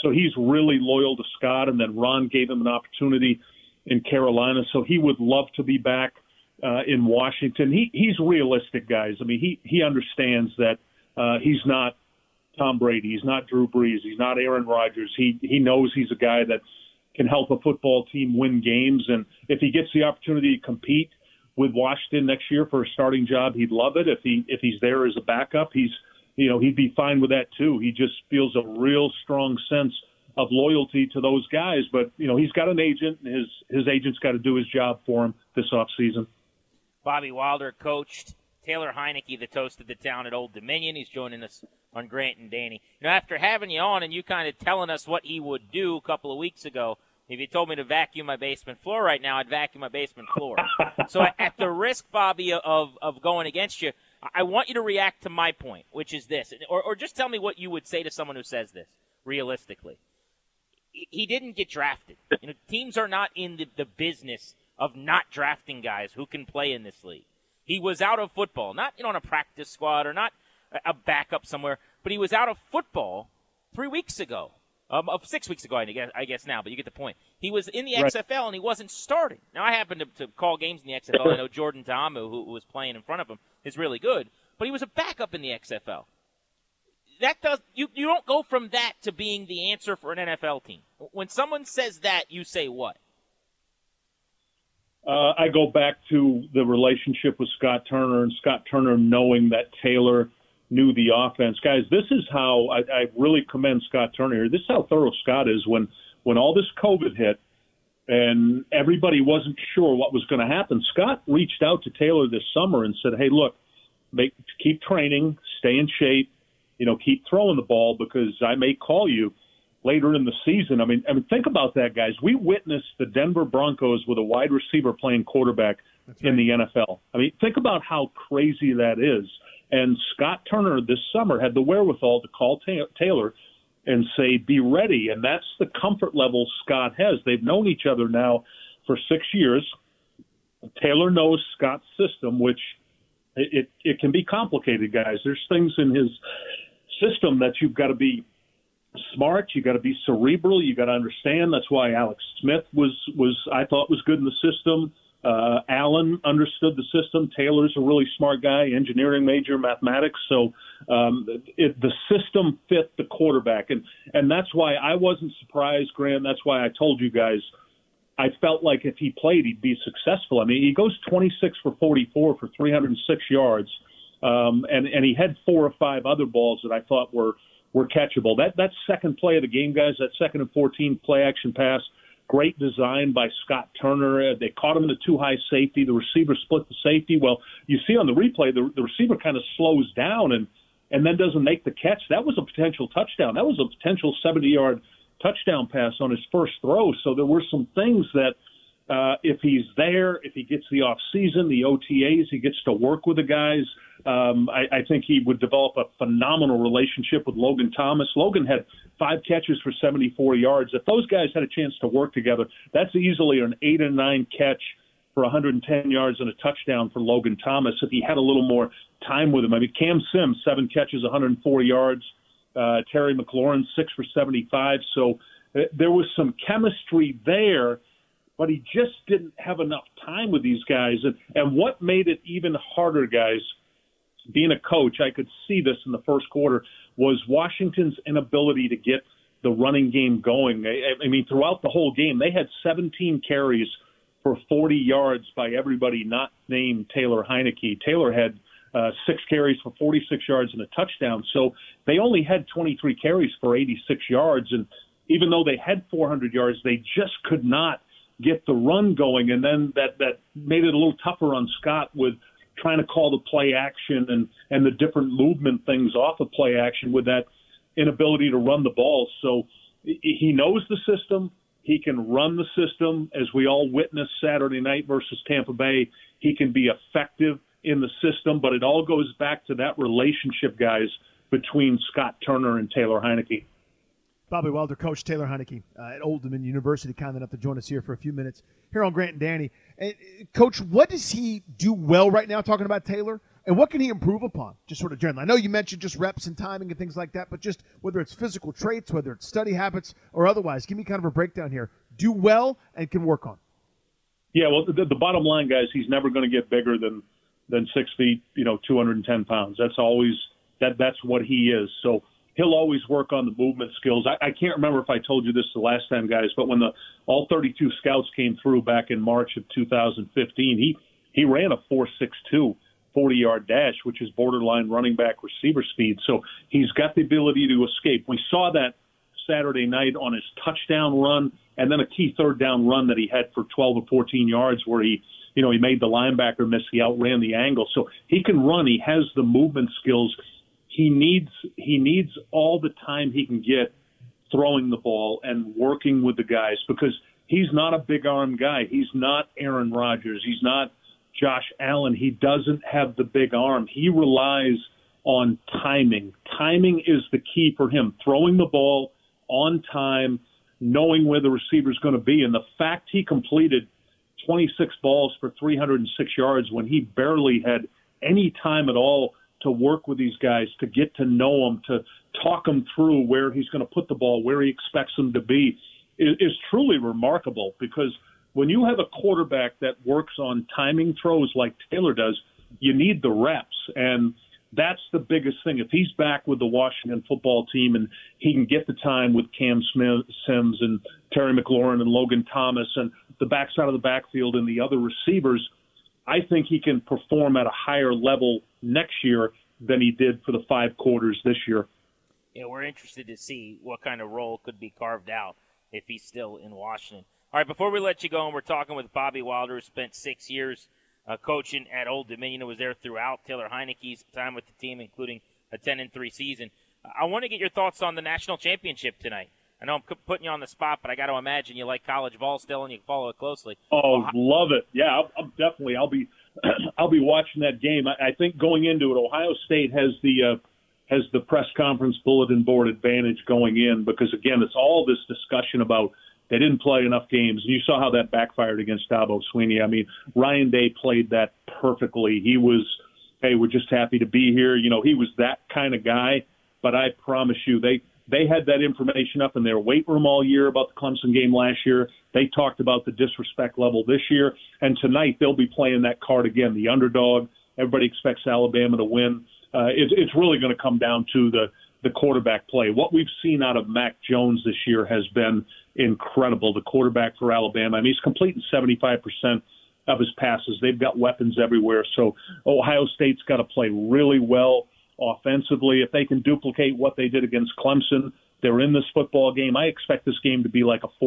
So he's really loyal to Scott, and then Ron gave him an opportunity in Carolina. So he would love to be back in Washington. He's realistic, guys. I mean, he understands that he's not Tom Brady. He's not Drew Brees. He's not Aaron Rodgers. He knows he's a guy that can help a football team win games. And if he gets the opportunity to compete with Washington next year for a starting job, he'd love it. If he's there as a backup, he'd be fine with that too. He just feels a real strong sense of loyalty to those guys. But, he's got an agent, and his agent's got to do his job for him this offseason. Bobby Wilder coached Taylor Heineke, the toast of the town at Old Dominion. He's joining us on Grant and Danny. After having you on and you kind of telling us what he would do a couple of weeks ago, if you told me to vacuum my basement floor right now, I'd vacuum my basement floor. So at the risk, Bobby, of going against you, I want you to react to my point, which is this, or just tell me what you would say to someone who says this, realistically. He didn't get drafted. Teams are not in the business of not drafting guys who can play in this league. He was out of football, not on a practice squad or not a backup somewhere, but he was out of football 3 weeks ago. 6 weeks ago, I guess now, but you get the point. He was in the XFL, and he wasn't starting. Now, I happen to call games in the XFL. I know Jordan Ta'amu, who was playing in front of him, is really good, but he was a backup in the XFL. You don't go from that to being the answer for an NFL team. When someone says that, you say what? I go back to the relationship with Scott Turner, and Scott Turner knowing that Taylor knew the offense. Guys, this is how I really commend Scott Turner here. This is how thorough Scott is. When all this COVID hit and everybody wasn't sure what was going to happen, Scott reached out to Taylor this summer and said, hey, look, keep training, stay in shape, keep throwing the ball because I may call you later in the season. I mean, think about that, guys. We witnessed the Denver Broncos with a wide receiver playing quarterback in the NFL. I mean, think about how crazy that is. And Scott Turner this summer had the wherewithal to call Taylor and say, be ready. And that's the comfort level Scott has. They've known each other now for 6 years. Taylor knows Scott's system, which it can be complicated, guys. There's things in his system that you've got to be smart, you got to be cerebral, you got to understand. That's why Alex Smith was I thought was good in the system. Allen understood the system. Taylor's a really smart guy, engineering major, mathematics. So the system fit the quarterback, and that's why I wasn't surprised, Graham. That's why I told you guys I felt like if he played, he'd be successful. I mean, he goes 26 for 44 for 306 yards, and he had 4 or 5 other balls that I thought were catchable. That second play of the game, guys, that 2nd and 14 play-action pass, great design by Scott Turner. They caught him in the too-high safety. The receiver split the safety. Well, you see on the replay, the receiver kind of slows down and then doesn't make the catch. That was a potential touchdown. That was a potential 70-yard touchdown pass on his first throw. So there were some things that if he's there, if he gets the off-season, the OTAs, he gets to work with the guys, I think he would develop a phenomenal relationship with Logan Thomas. Logan had 5 catches for 74 yards. If those guys had a chance to work together, that's easily an 8 and 9 catch for 110 yards and a touchdown for Logan Thomas if he had a little more time with him. I mean, Cam Sims, 7 catches, 104 yards. Terry McLaurin, 6 for 75. So there was some chemistry there, but he just didn't have enough time with these guys. And what made it even harder, guys, being a coach, I could see this in the first quarter, was Washington's inability to get the running game going. I mean, throughout the whole game, they had 17 carries for 40 yards by everybody not named Taylor Heineke. Taylor had 6 carries for 46 yards and a touchdown. So they only had 23 carries for 86 yards. And even though they had 400 yards, they just could not get the run going. And then that made it a little tougher on Scott with trying to call the play action and the different movement things off of play action with that inability to run the ball. So he knows the system. He can run the system. As we all witnessed Saturday night versus Tampa Bay, he can be effective in the system, but it all goes back to that relationship, guys, between Scott Turner and Taylor Heineke. Bobby Wilder, Coach Taylor Heineke at Old Dominion University, kind enough to join us here for a few minutes here on Grant and Danny. Coach, what does he do well right now, talking about Taylor? And what can he improve upon, just sort of generally? I know you mentioned just reps and timing and things like that, but just whether it's physical traits, whether it's study habits, or otherwise, give me kind of a breakdown here. Do well and can work on. Yeah, well, the bottom line, guys, he's never going to get bigger than 6 feet, 210 pounds. That's always that's what he is. So he'll always work on the movement skills. I can't remember if I told you this the last time, guys, but when all 32 scouts came through back in March of 2015, he ran a 4.62 40-yard dash, which is borderline running back receiver speed. So he's got the ability to escape. We saw that Saturday night on his touchdown run, and then a key third down run that he had for 12 or 14 yards where he made the linebacker miss. He outran the angle. So he can run. He has the movement skills. He needs all the time he can get throwing the ball and working with the guys, because he's not a big arm guy. He's not Aaron Rodgers. He's not Josh Allen. He doesn't have the big arm. He relies on timing. Timing is the key for him. Throwing the ball on time, knowing where the receiver's going to be. And the fact he completed 26 balls for 306 yards when he barely had any time at all to work with these guys, to get to know them, to talk them through where he's going to put the ball, where he expects them to be, is truly remarkable. Because when you have a quarterback that works on timing throws like Taylor does, you need the reps. And that's the biggest thing. If he's back with the Washington football team and he can get the time with Cam Sims and Terry McLaurin and Logan Thomas and the backside of the backfield and the other receivers, I think he can perform at a higher level next year than he did for the 5 quarters this year. Yeah, we're interested to see what kind of role could be carved out if he's still in Washington. All right, before we let you go, and we're talking with Bobby Wilder, who spent 6 years coaching at Old Dominion, who was there throughout Taylor Heineke's time with the team, including a 10-3 season. I want to get your thoughts on the national championship tonight. I know I'm putting you on the spot, but I got to imagine you like college ball still and you follow it closely. Oh, love it! Yeah, I'll be watching that game. I think going into it, Ohio State has the press conference bulletin board advantage going in, because again, it's all this discussion about they didn't play enough games. And you saw how that backfired against Dabo Swinney. I mean, Ryan Day played that perfectly. He was, hey, we're just happy to be here. He was that kind of guy. But I promise you, they had that information up in their weight room all year about the Clemson game last year. They talked about the disrespect level this year. And tonight they'll be playing that card again, the underdog. Everybody expects Alabama to win. It's really going to come down to the quarterback play. What we've seen out of Mac Jones this year has been incredible, the quarterback for Alabama. I mean, he's completing 75% of his passes. They've got weapons everywhere. So Ohio State's got to play really well offensively. If they can duplicate what they did against Clemson, they're in this football game. I expect this game to be like a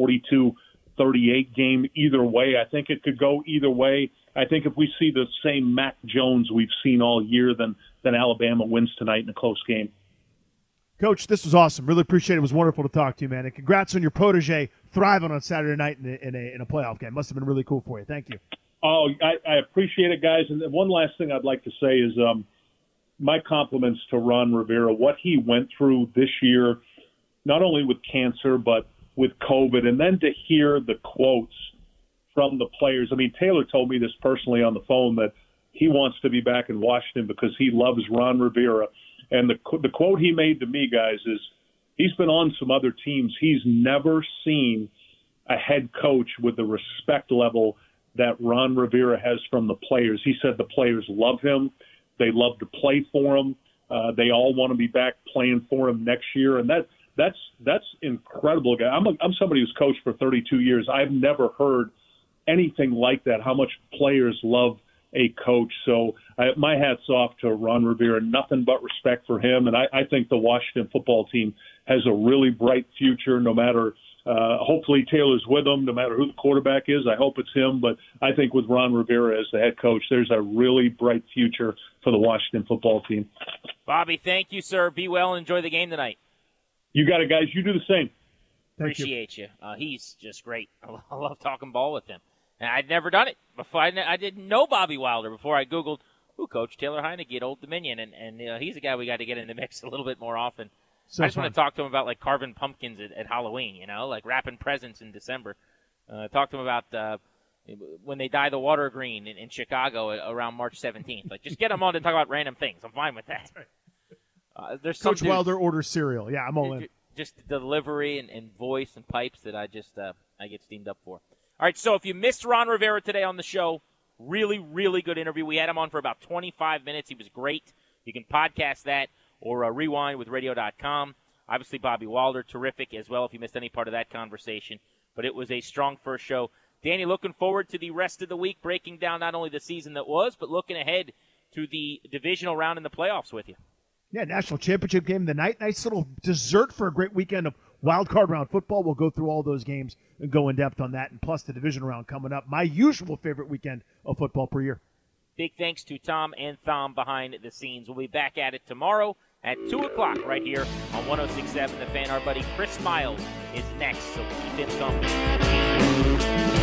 42-38 game either way. I think it could go either way. I think if we see the same Mac Jones we've seen all year, then Alabama wins tonight in a close game. Coach, this was awesome. Really appreciate it. It was wonderful to talk to you, man. And congrats on your protege thriving on Saturday night in a playoff game. Must have been really cool for you. Thank you. Oh, I appreciate it, guys. And one last thing I'd like to say is my compliments to Ron Rivera. What he went through this year, not only with cancer, but with COVID, and then to hear the quotes from the players. I mean, Taylor told me this personally on the phone, that he wants to be back in Washington because he loves Ron Rivera. And the quote he made to me, guys, is he's been on some other teams. He's never seen a head coach with the respect level that Ron Rivera has from the players. He said the players love him. They love to play for him. They all want to be back playing for him next year. And that's incredible, guy. I'm somebody who's coached for 32 years. I've never heard anything like that, how much players love a coach. So my hat's off to Ron Rivera. Nothing but respect for him. And I think the Washington football team has a really bright future, no matter hopefully Taylor's with them, no matter who the quarterback is. I hope it's him. But I think with Ron Rivera as the head coach, there's a really bright future for the Washington football team. Bobby, thank you, sir. Be well and enjoy the game tonight. You got it, guys. You do the same. Appreciate you. He's just great. I love talking ball with him. And I'd never done it before. I didn't know Bobby Wilder before I Googled who coached Taylor Heineke at Old Dominion. And he's a guy we got to get in the mix a little bit more often. I just want to talk to him about, like, carving pumpkins at Halloween, like wrapping presents in December. Talk to him about when they dye the water green in Chicago around March 17th. Like, just get them on to talk about random things. I'm fine with that. There's Coach Wilder orders cereal. Yeah, I'm all in. Just the delivery and voice and pipes that I get steamed up for. All right, so if you missed Ron Rivera today on the show, really, really good interview. We had him on for about 25 minutes. He was great. You can podcast that or rewind with radio.com. Obviously, Bobby Wilder, terrific as well if you missed any part of that conversation. But it was a strong first show. Danny, looking forward to the rest of the week, breaking down not only the season that was, but looking ahead to the divisional round in the playoffs with you. Yeah, national championship game of the night. Nice little dessert for a great weekend of wild card round football. We'll go through all those games and go in depth on that, and plus the division round coming up. My usual favorite weekend of football per year. Big thanks to Tom and Thom behind the scenes. We'll be back at it tomorrow at 2 o'clock right here on 106.7 The Fan. Our buddy Chris Miles is next, so keep it coming.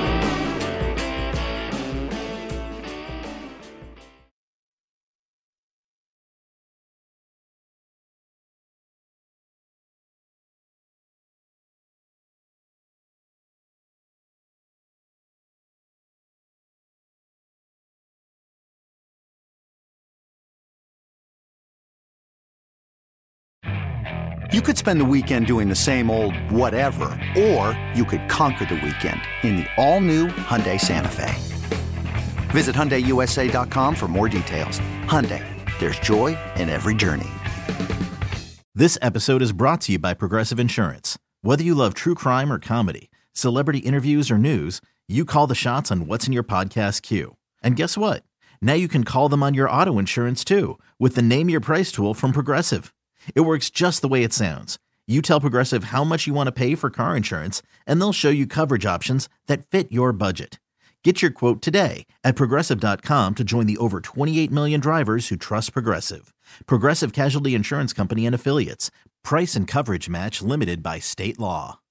You could spend the weekend doing the same old whatever, or you could conquer the weekend in the all-new Hyundai Santa Fe. Visit HyundaiUSA.com for more details. Hyundai, there's joy in every journey. This episode is brought to you by Progressive Insurance. Whether you love true crime or comedy, celebrity interviews or news, you call the shots on what's in your podcast queue. And guess what? Now you can call them on your auto insurance too with the Name Your Price tool from Progressive. It works just the way it sounds. You tell Progressive how much you want to pay for car insurance, and they'll show you coverage options that fit your budget. Get your quote today at Progressive.com to join the over 28 million drivers who trust Progressive. Progressive Casualty Insurance Company and Affiliates. Price and coverage match limited by state law.